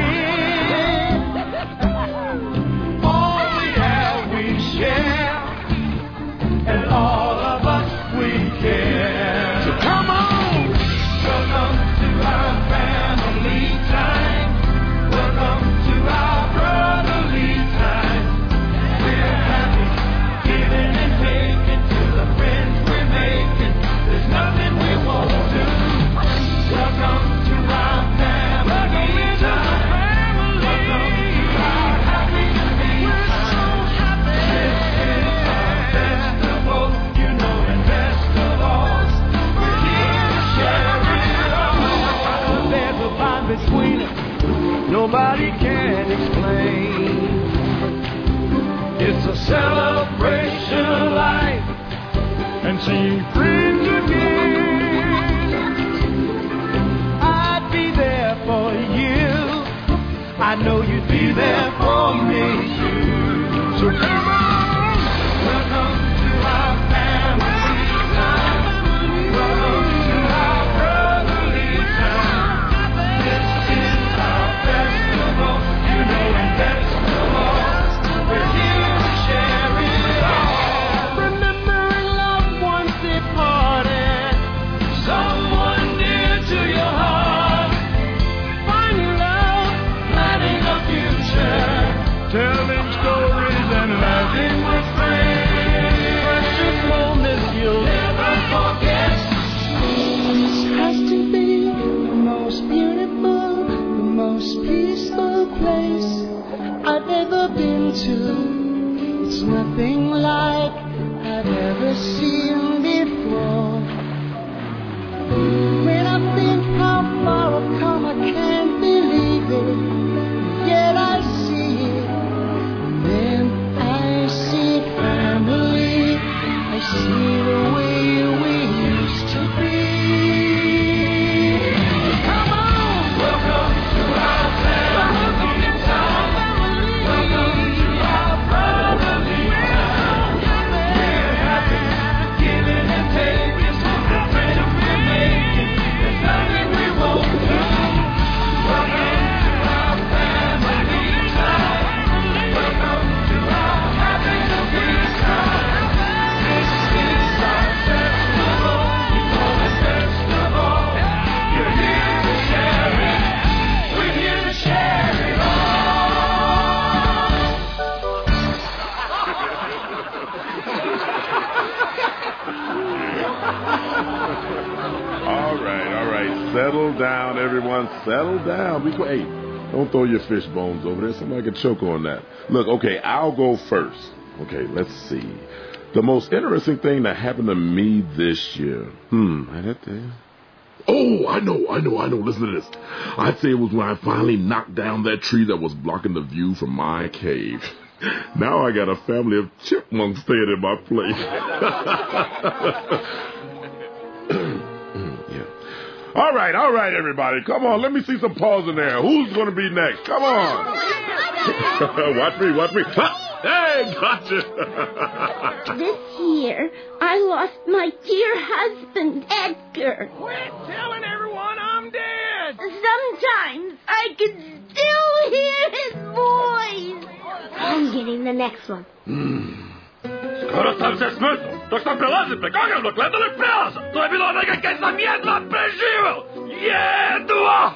give. All we have, we share. And all of us, we care. So come on. Welcome to our family time. Welcome to our brotherly time. We're happy, giving and taking to the friends we're making. There's nothing we won't do. Welcome to our family time. Welcome to our happy time. This is our festival, you know, and best of all, we're here to share it all. There's a bond between us nobody can explain. It's a celebration of life and seeing friends again. I'd be there for you. I know you'd be there for me too. So come on, welcome to our family time. Welcome to our brotherly time. This is our festival, you know, and best of all, we're here to share it all. Remembering loved ones departed, someone dear to your heart. Finding love, planning a future, telling stories and laughing with friends. Precious moments you'll never forget. This has to be the most beautiful, the most peaceful place I've ever been to. It's nothing like I've ever seen before. When I think how far I've come, I can't believe it. Yet I see it. Then I see family. I see the way we Settle down, everyone. Settle down. Be quiet. Hey, don't throw your fish bones over there. Somebody could choke on that. Look, okay, I'll go first. Okay, let's see. The most interesting thing that happened to me this year. Oh, I know. Listen to this. I'd say it was when I finally knocked down that tree that was blocking the view from my cave. Now I got a family of chipmunks staying in my place. Yeah. All right, everybody. Come on, let me see some paws in there. Who's going to be next? Come on. Watch me. Hey, gotcha. This year, I lost my dear husband, Edgar. Quit telling everyone I'm dead. Sometimes I can still hear his voice. I'm getting the next one. Скоро стався смертно. Так что прилази, прикагам, но гледали прилаза. То е било некакъв съм едва преживел. Едва!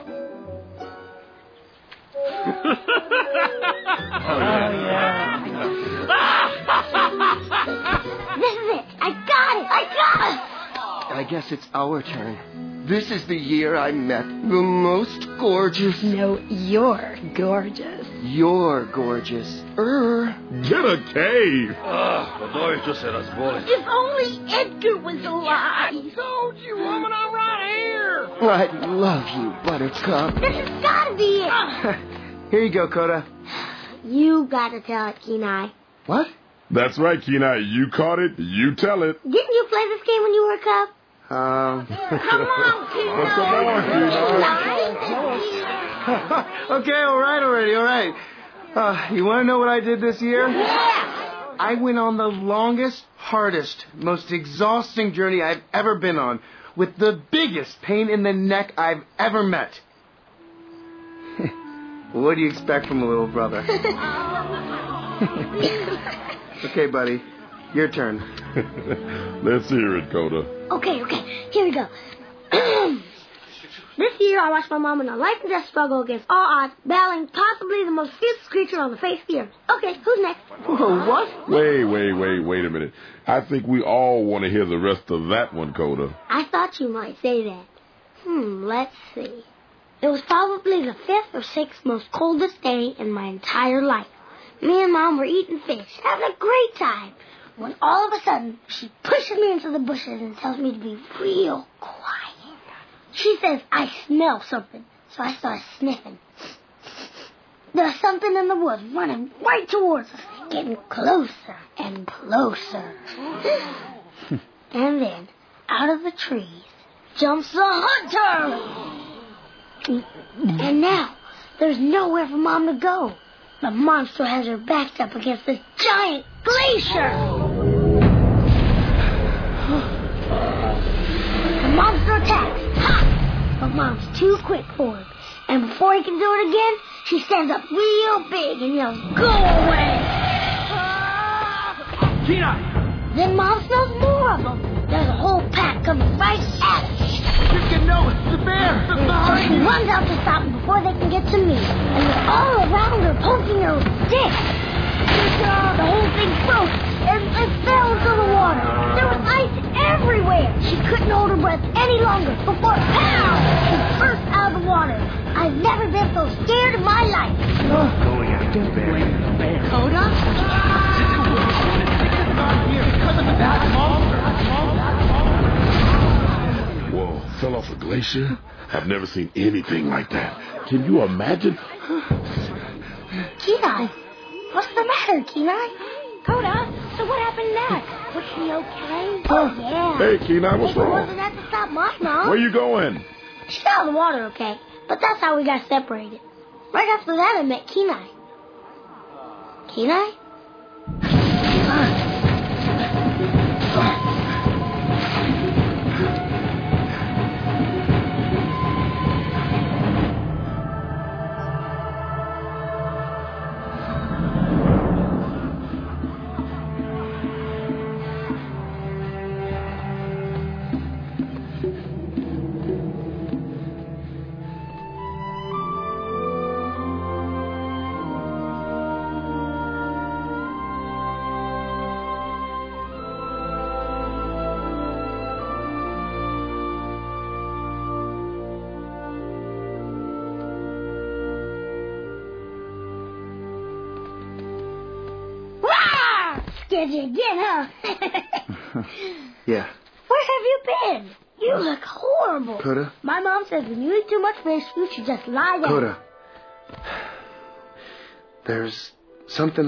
This is it. I got it. I guess it's our turn. This is the year I met the most gorgeous. No, you're gorgeous. You're gorgeous. Get a cave. Подойче се разболи. If only Edgar was alive. I told you, woman, I'm right here. I love you, Buttercup. This has got to be it. Here you go, Coda. You got to tell it, Kenai. What? That's right, Kenai. You caught it. You tell it. Didn't you play this game when you were a cub? Come on, Kenai. Okay, all right. You want to know what I did this year? Yeah. I went on the longest, hardest, most exhausting journey I've ever been on, with the biggest pain in the neck I've ever met. What do you expect from a little brother? Okay, buddy. Your turn. Let's hear it, Coda. Okay. Here we go. This year I watched my mom in a life and death struggle against all odds, battling possibly the most fierce creature on the face of the earth. Okay, who's next? Whoa, what? Wait a minute. I think we all want to hear the rest of that one, Coda. I thought you might say that. Let's see. It was probably the 5th or 6th most coldest day in my entire life. Me and Mom were eating fish, having a great time, when all of a sudden, she pushes me into the bushes and tells me to be real quiet. She says, I smell something, so I start sniffing. There's something in the woods running right towards us, getting closer and closer. And then, out of the trees, jumps the hunter! And now, there's nowhere for Mom to go. The monster has her backed up against this giant glacier. The monster attacks. Ha! But Mom's too quick for him. And before he can do it again, she stands up real big and yells, go away! Kenai! Then Mom smells more of them. There's a whole pack coming right at us. No, it's the bear! So she runs out to stop them before they can get to me. And they're all around her, poking her with sticks. The whole thing broke and fell into the water. There was ice everywhere. She couldn't hold her breath any longer before, pow! She burst out of the water. I've never been so scared in my life. Going after the bear. Coda? Whoa, fell off a glacier? I've never seen anything like that. Can you imagine? Kenai, what's the matter, Kenai? Coda, so what happened next? Was she okay? Oh, yeah. Hey, Kenai, what's It wrong? wasn't that to stop my Mom. Where you going? She's out of the water, okay? But that's how we got separated. Right after that, I met Kenai. Kenai? at you again, huh? Yeah. Where have you been? You look horrible. Coda? My mom says when you eat too much fish, you should just lie down. Coda. There's something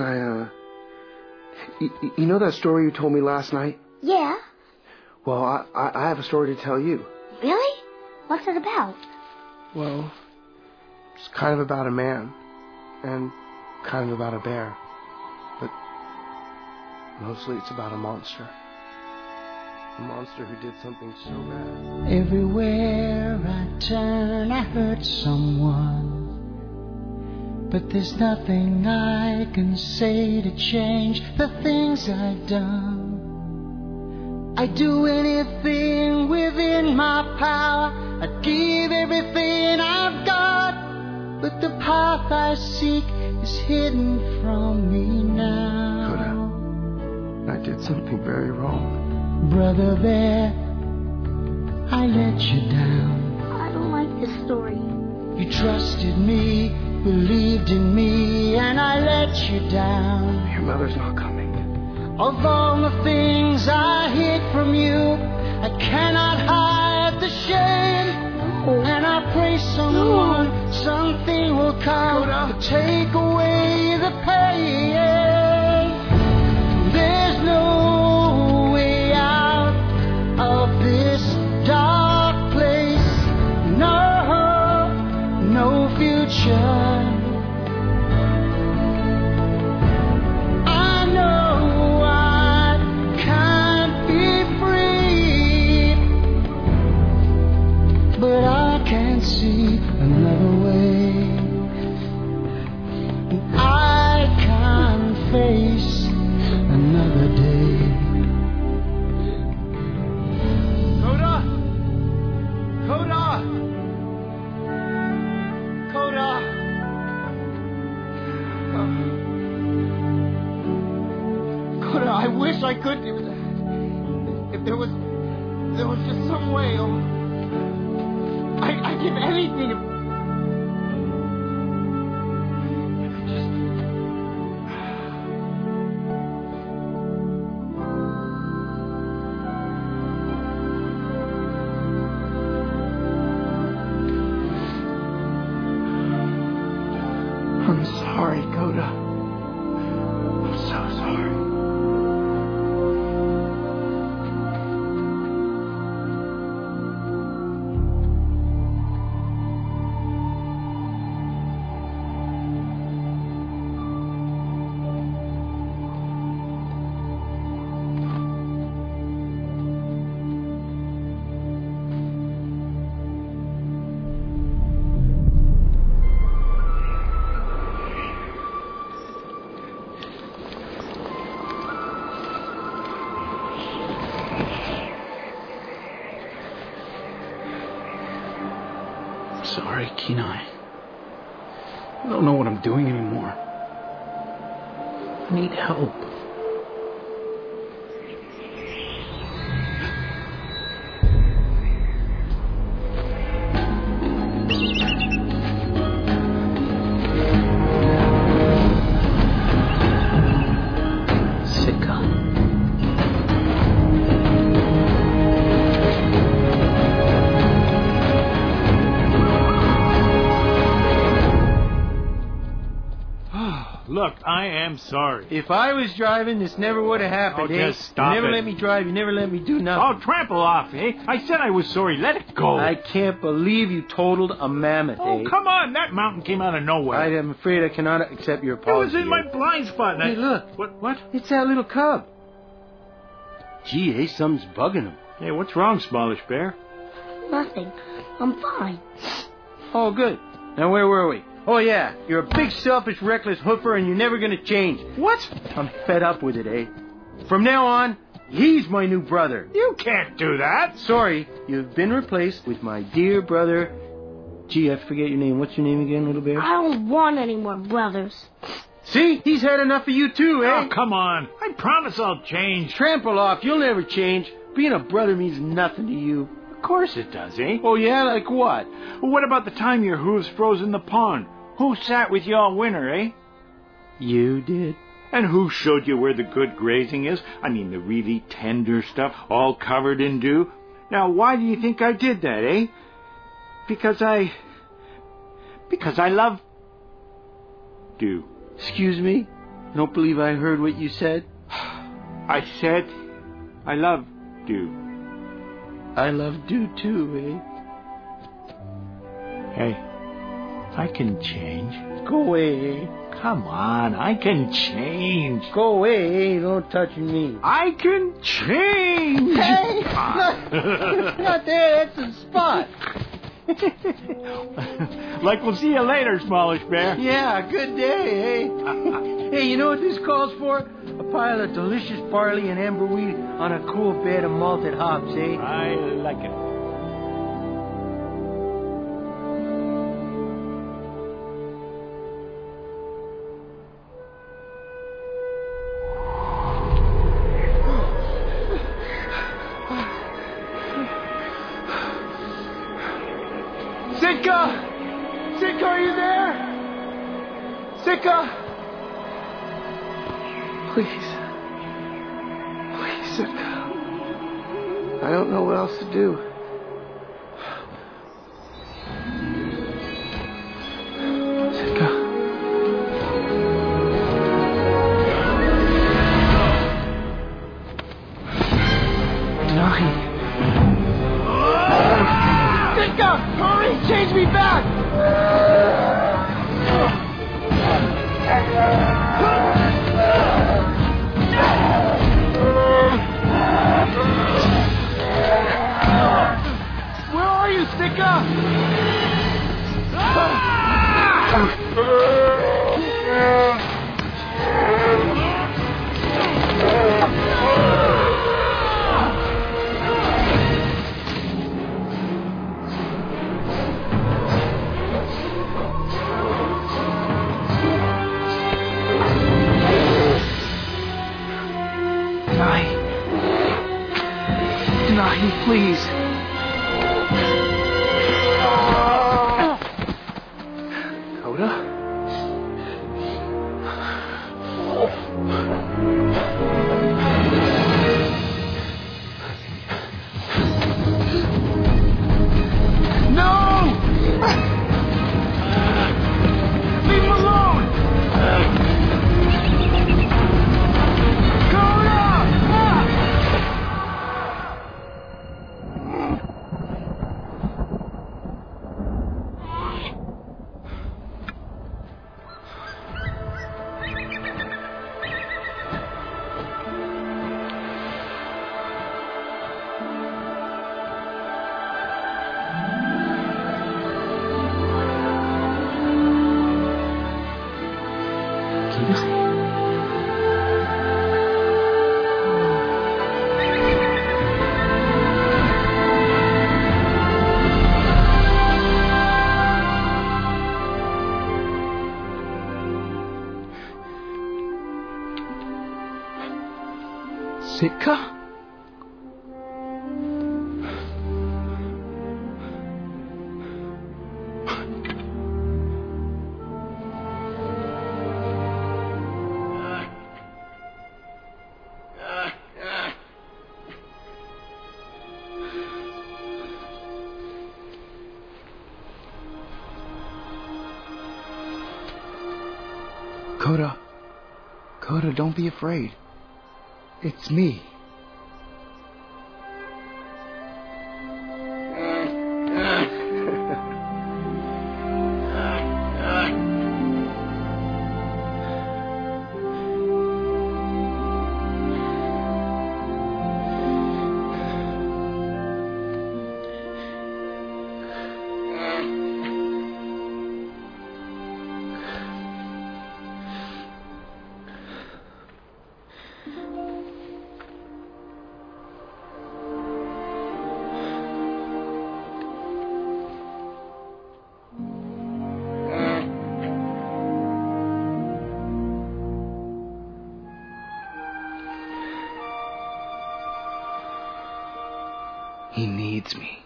You know that story you told me last night? Yeah. Well, I have a story to tell you. Really? What's it about? Well, it's kind of about a man and kind of about a bear. But mostly it's about a monster. A monster who did something so bad. Everywhere I turn, I hurt someone. But there's nothing I can say to change the things I've done. I'd do anything within my power. I'd give everything I've got. But the path I seek is hidden from me now. Coda, I did something very wrong. Brother Bear, I let you down. I don't like this story. You trusted me, believed in me, and I let you down. Your mother's not coming. Of all the things I hid from you, I cannot hide the shame. And I pray someone, something will come to take away the pain. There's no way out of this dark place. No future. See another way, and I can't face another day. Coda! Coda! Coda! Coda, I wish I could. If there was just some way. I'd give anything if just... I'm sorry, Coda. I'm so sorry. Sorry, Kenai. I don't know what I'm doing anymore. I need help. Look, I am sorry. If I was driving, this never would have happened, Oh, eh? just stop You never it. let me drive, you never let me do nothing. Oh, trample off, eh? I said I was sorry. Let it go. I can't believe you totaled a mammoth, Oh, eh? come on. That mountain came out of nowhere. I am afraid I cannot accept your It apology. was in my blind spot. And Hey, look. What? It's that little cub. Gee, eh? Something's bugging him. Hey, what's wrong, smallish bear? Nothing. I'm fine. Oh, good. Now, where were we? Oh, yeah. You're a big, selfish, reckless hoofer, and you're never going to change. What? I'm fed up with it, eh? From now on, he's my new brother. You can't do that. Sorry, you've been replaced with my dear brother. Gee, I forget your name. What's your name again, little bear? I don't want any more brothers. See? He's had enough of you, too, eh? Oh, come on. I promise I'll change. Trample off. You'll never change. Being a brother means nothing to you. Of course it does, eh? Oh, yeah? Like what? Well, what about the time your hooves froze in the pond? Who sat with you all winter, eh? You did. And who showed you where the good grazing is? I mean, the really tender stuff, all covered in dew. Now, why do you think I did that, eh? Because I love dew. Excuse me? I don't believe I heard what you said. I said I love dew. I love dew too, eh? Hey, I can change. Go away, eh? Come on, I can change. Go away, eh? Don't touch me. I can change. Hey! Not there, that's the spot. Like we'll see you later, smallish bear. Yeah, good day, eh? Hey, you know what this calls for? A pile of delicious barley and amber wheat on a cool bed of malted hops, eh? I like it. Sitka! Sitka, are you there? Sitka! Please. Please, Sitka. I don't know what else to do. Sitka. Denahi. Sitka! Hurry! Change me back! Where are you, Sitka? Denahi, please. Coda? No! Leave him alone! Coda! Sitka? Coda. Coda, don't be afraid. It's me. He needs me.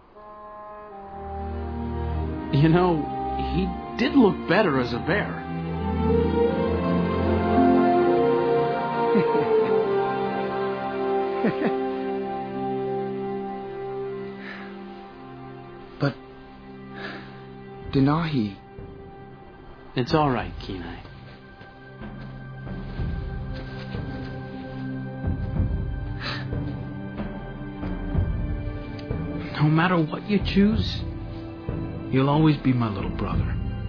You know, he did look better as a bear. But, Denahi... It's all right, Kenai. No matter what you choose, you'll always be my little brother.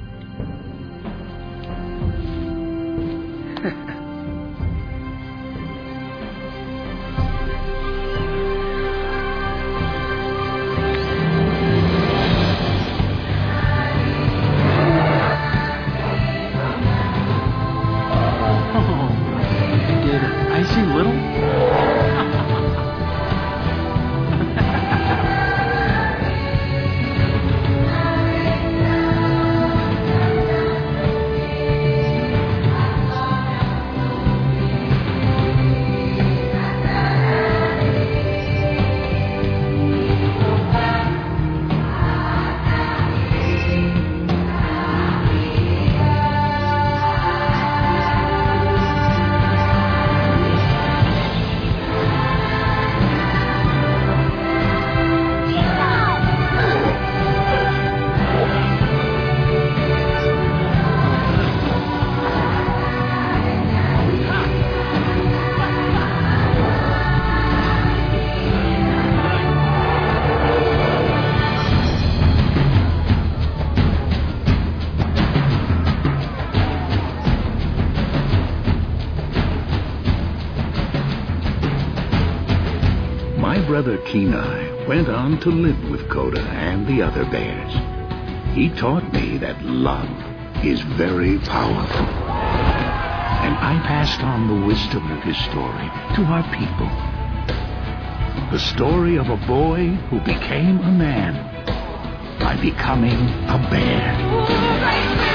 Brother Kenai went on to live with Koda and the other bears. He taught me that love is very powerful. And I passed on the wisdom of his story to our people. The story of a boy who became a man by becoming a bear.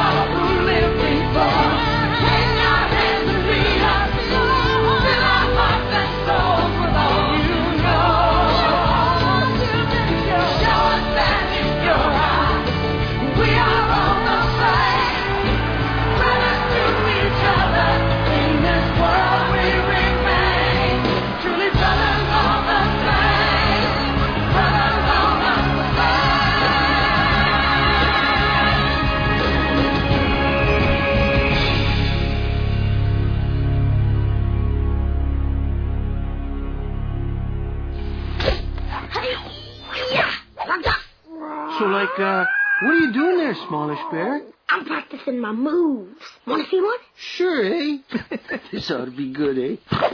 What are you doing there, smallish bear? I'm practicing my moves. Want to see one? Sure, eh? This ought to be good, eh?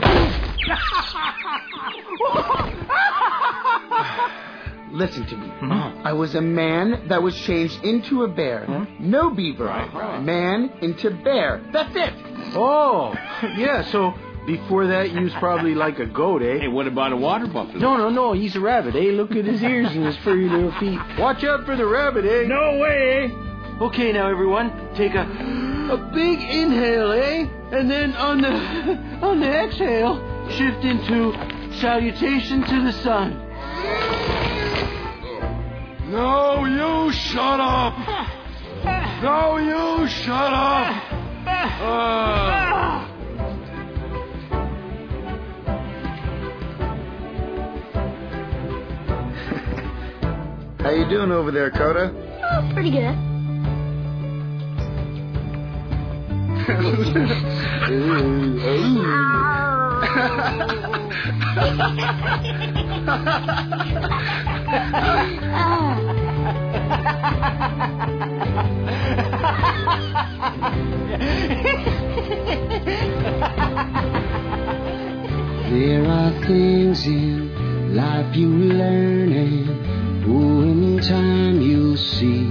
Listen to me. I was a man that was changed into a bear. No beaver. Right. Man into bear. That's it. Oh, yeah, so before that, you was probably like a goat, eh? Hey, what about a water buffalo? No, he's a rabbit, eh? Look at his ears and his furry little feet. Watch out for the rabbit, eh? No way, eh? Okay, now, everyone, take a big inhale, eh? And then on the exhale, shift into salutation to the sun. No, you shut up! No, you shut up! How you doing over there, Koda? Oh, pretty good. There are things in life you learn, and in time you'll see.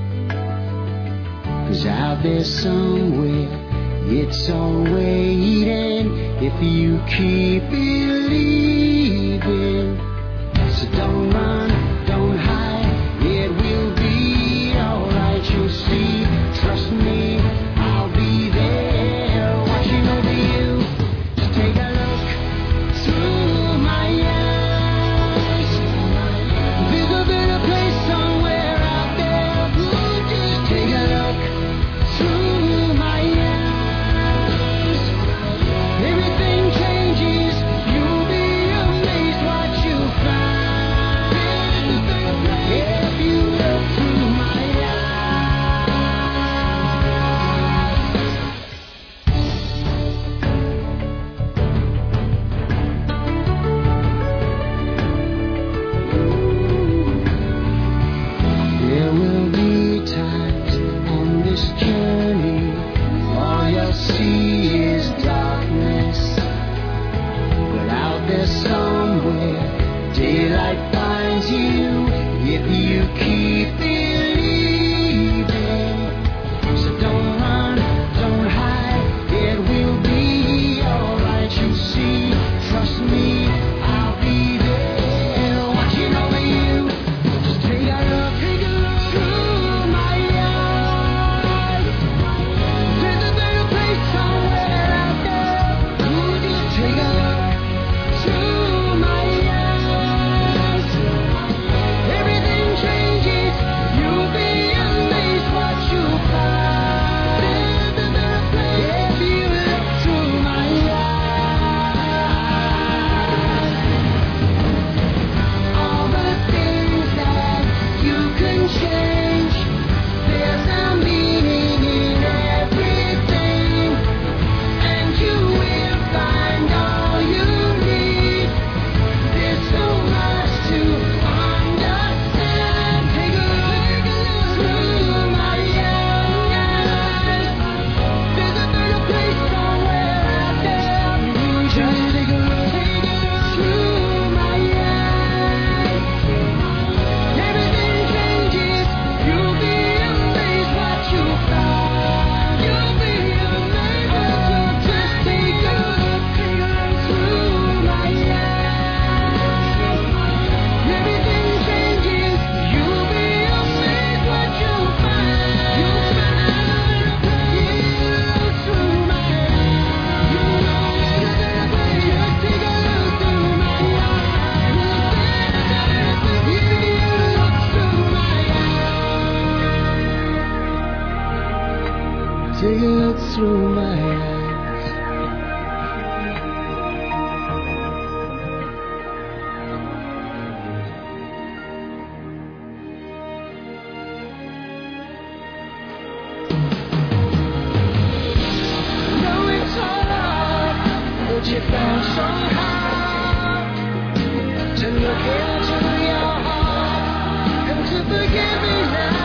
'Cause out there somewhere it's all waiting if you keep believing. So don't run, don't hide, it will be alright, you'll see. Trust me, I'll be there watching over you. Just take a look through my eyes. There's a better place somewhere out there. Just take a look through my eyes. Everything changes, you'll be Take a look through my eyes. Know it's hard, but you found somehow to look into your heart and to forgive me now.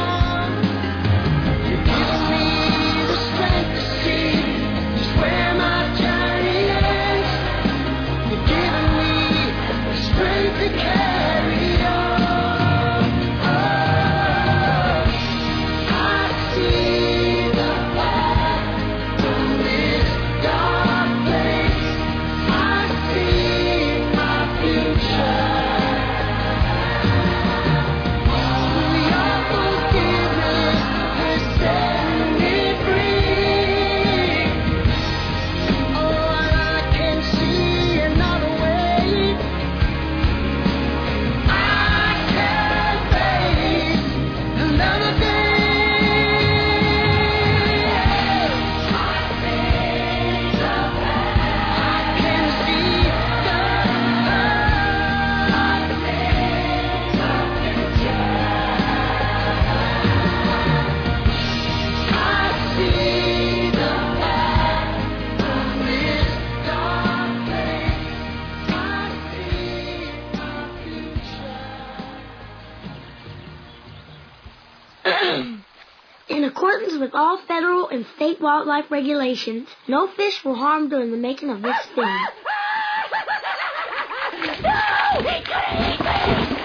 You've given me the strength to see just where my journey ends. You've given me the strength to carry on. I see the light from this dark place. I see my future. Your forgiveness has set me free. Oh, and I can see another way. I can face another day. I can see the I see the light from this dark place. I see my future. In accordance with all federal and state wildlife regulations, no fish were harmed during the making of this film. No! He couldn't eat me!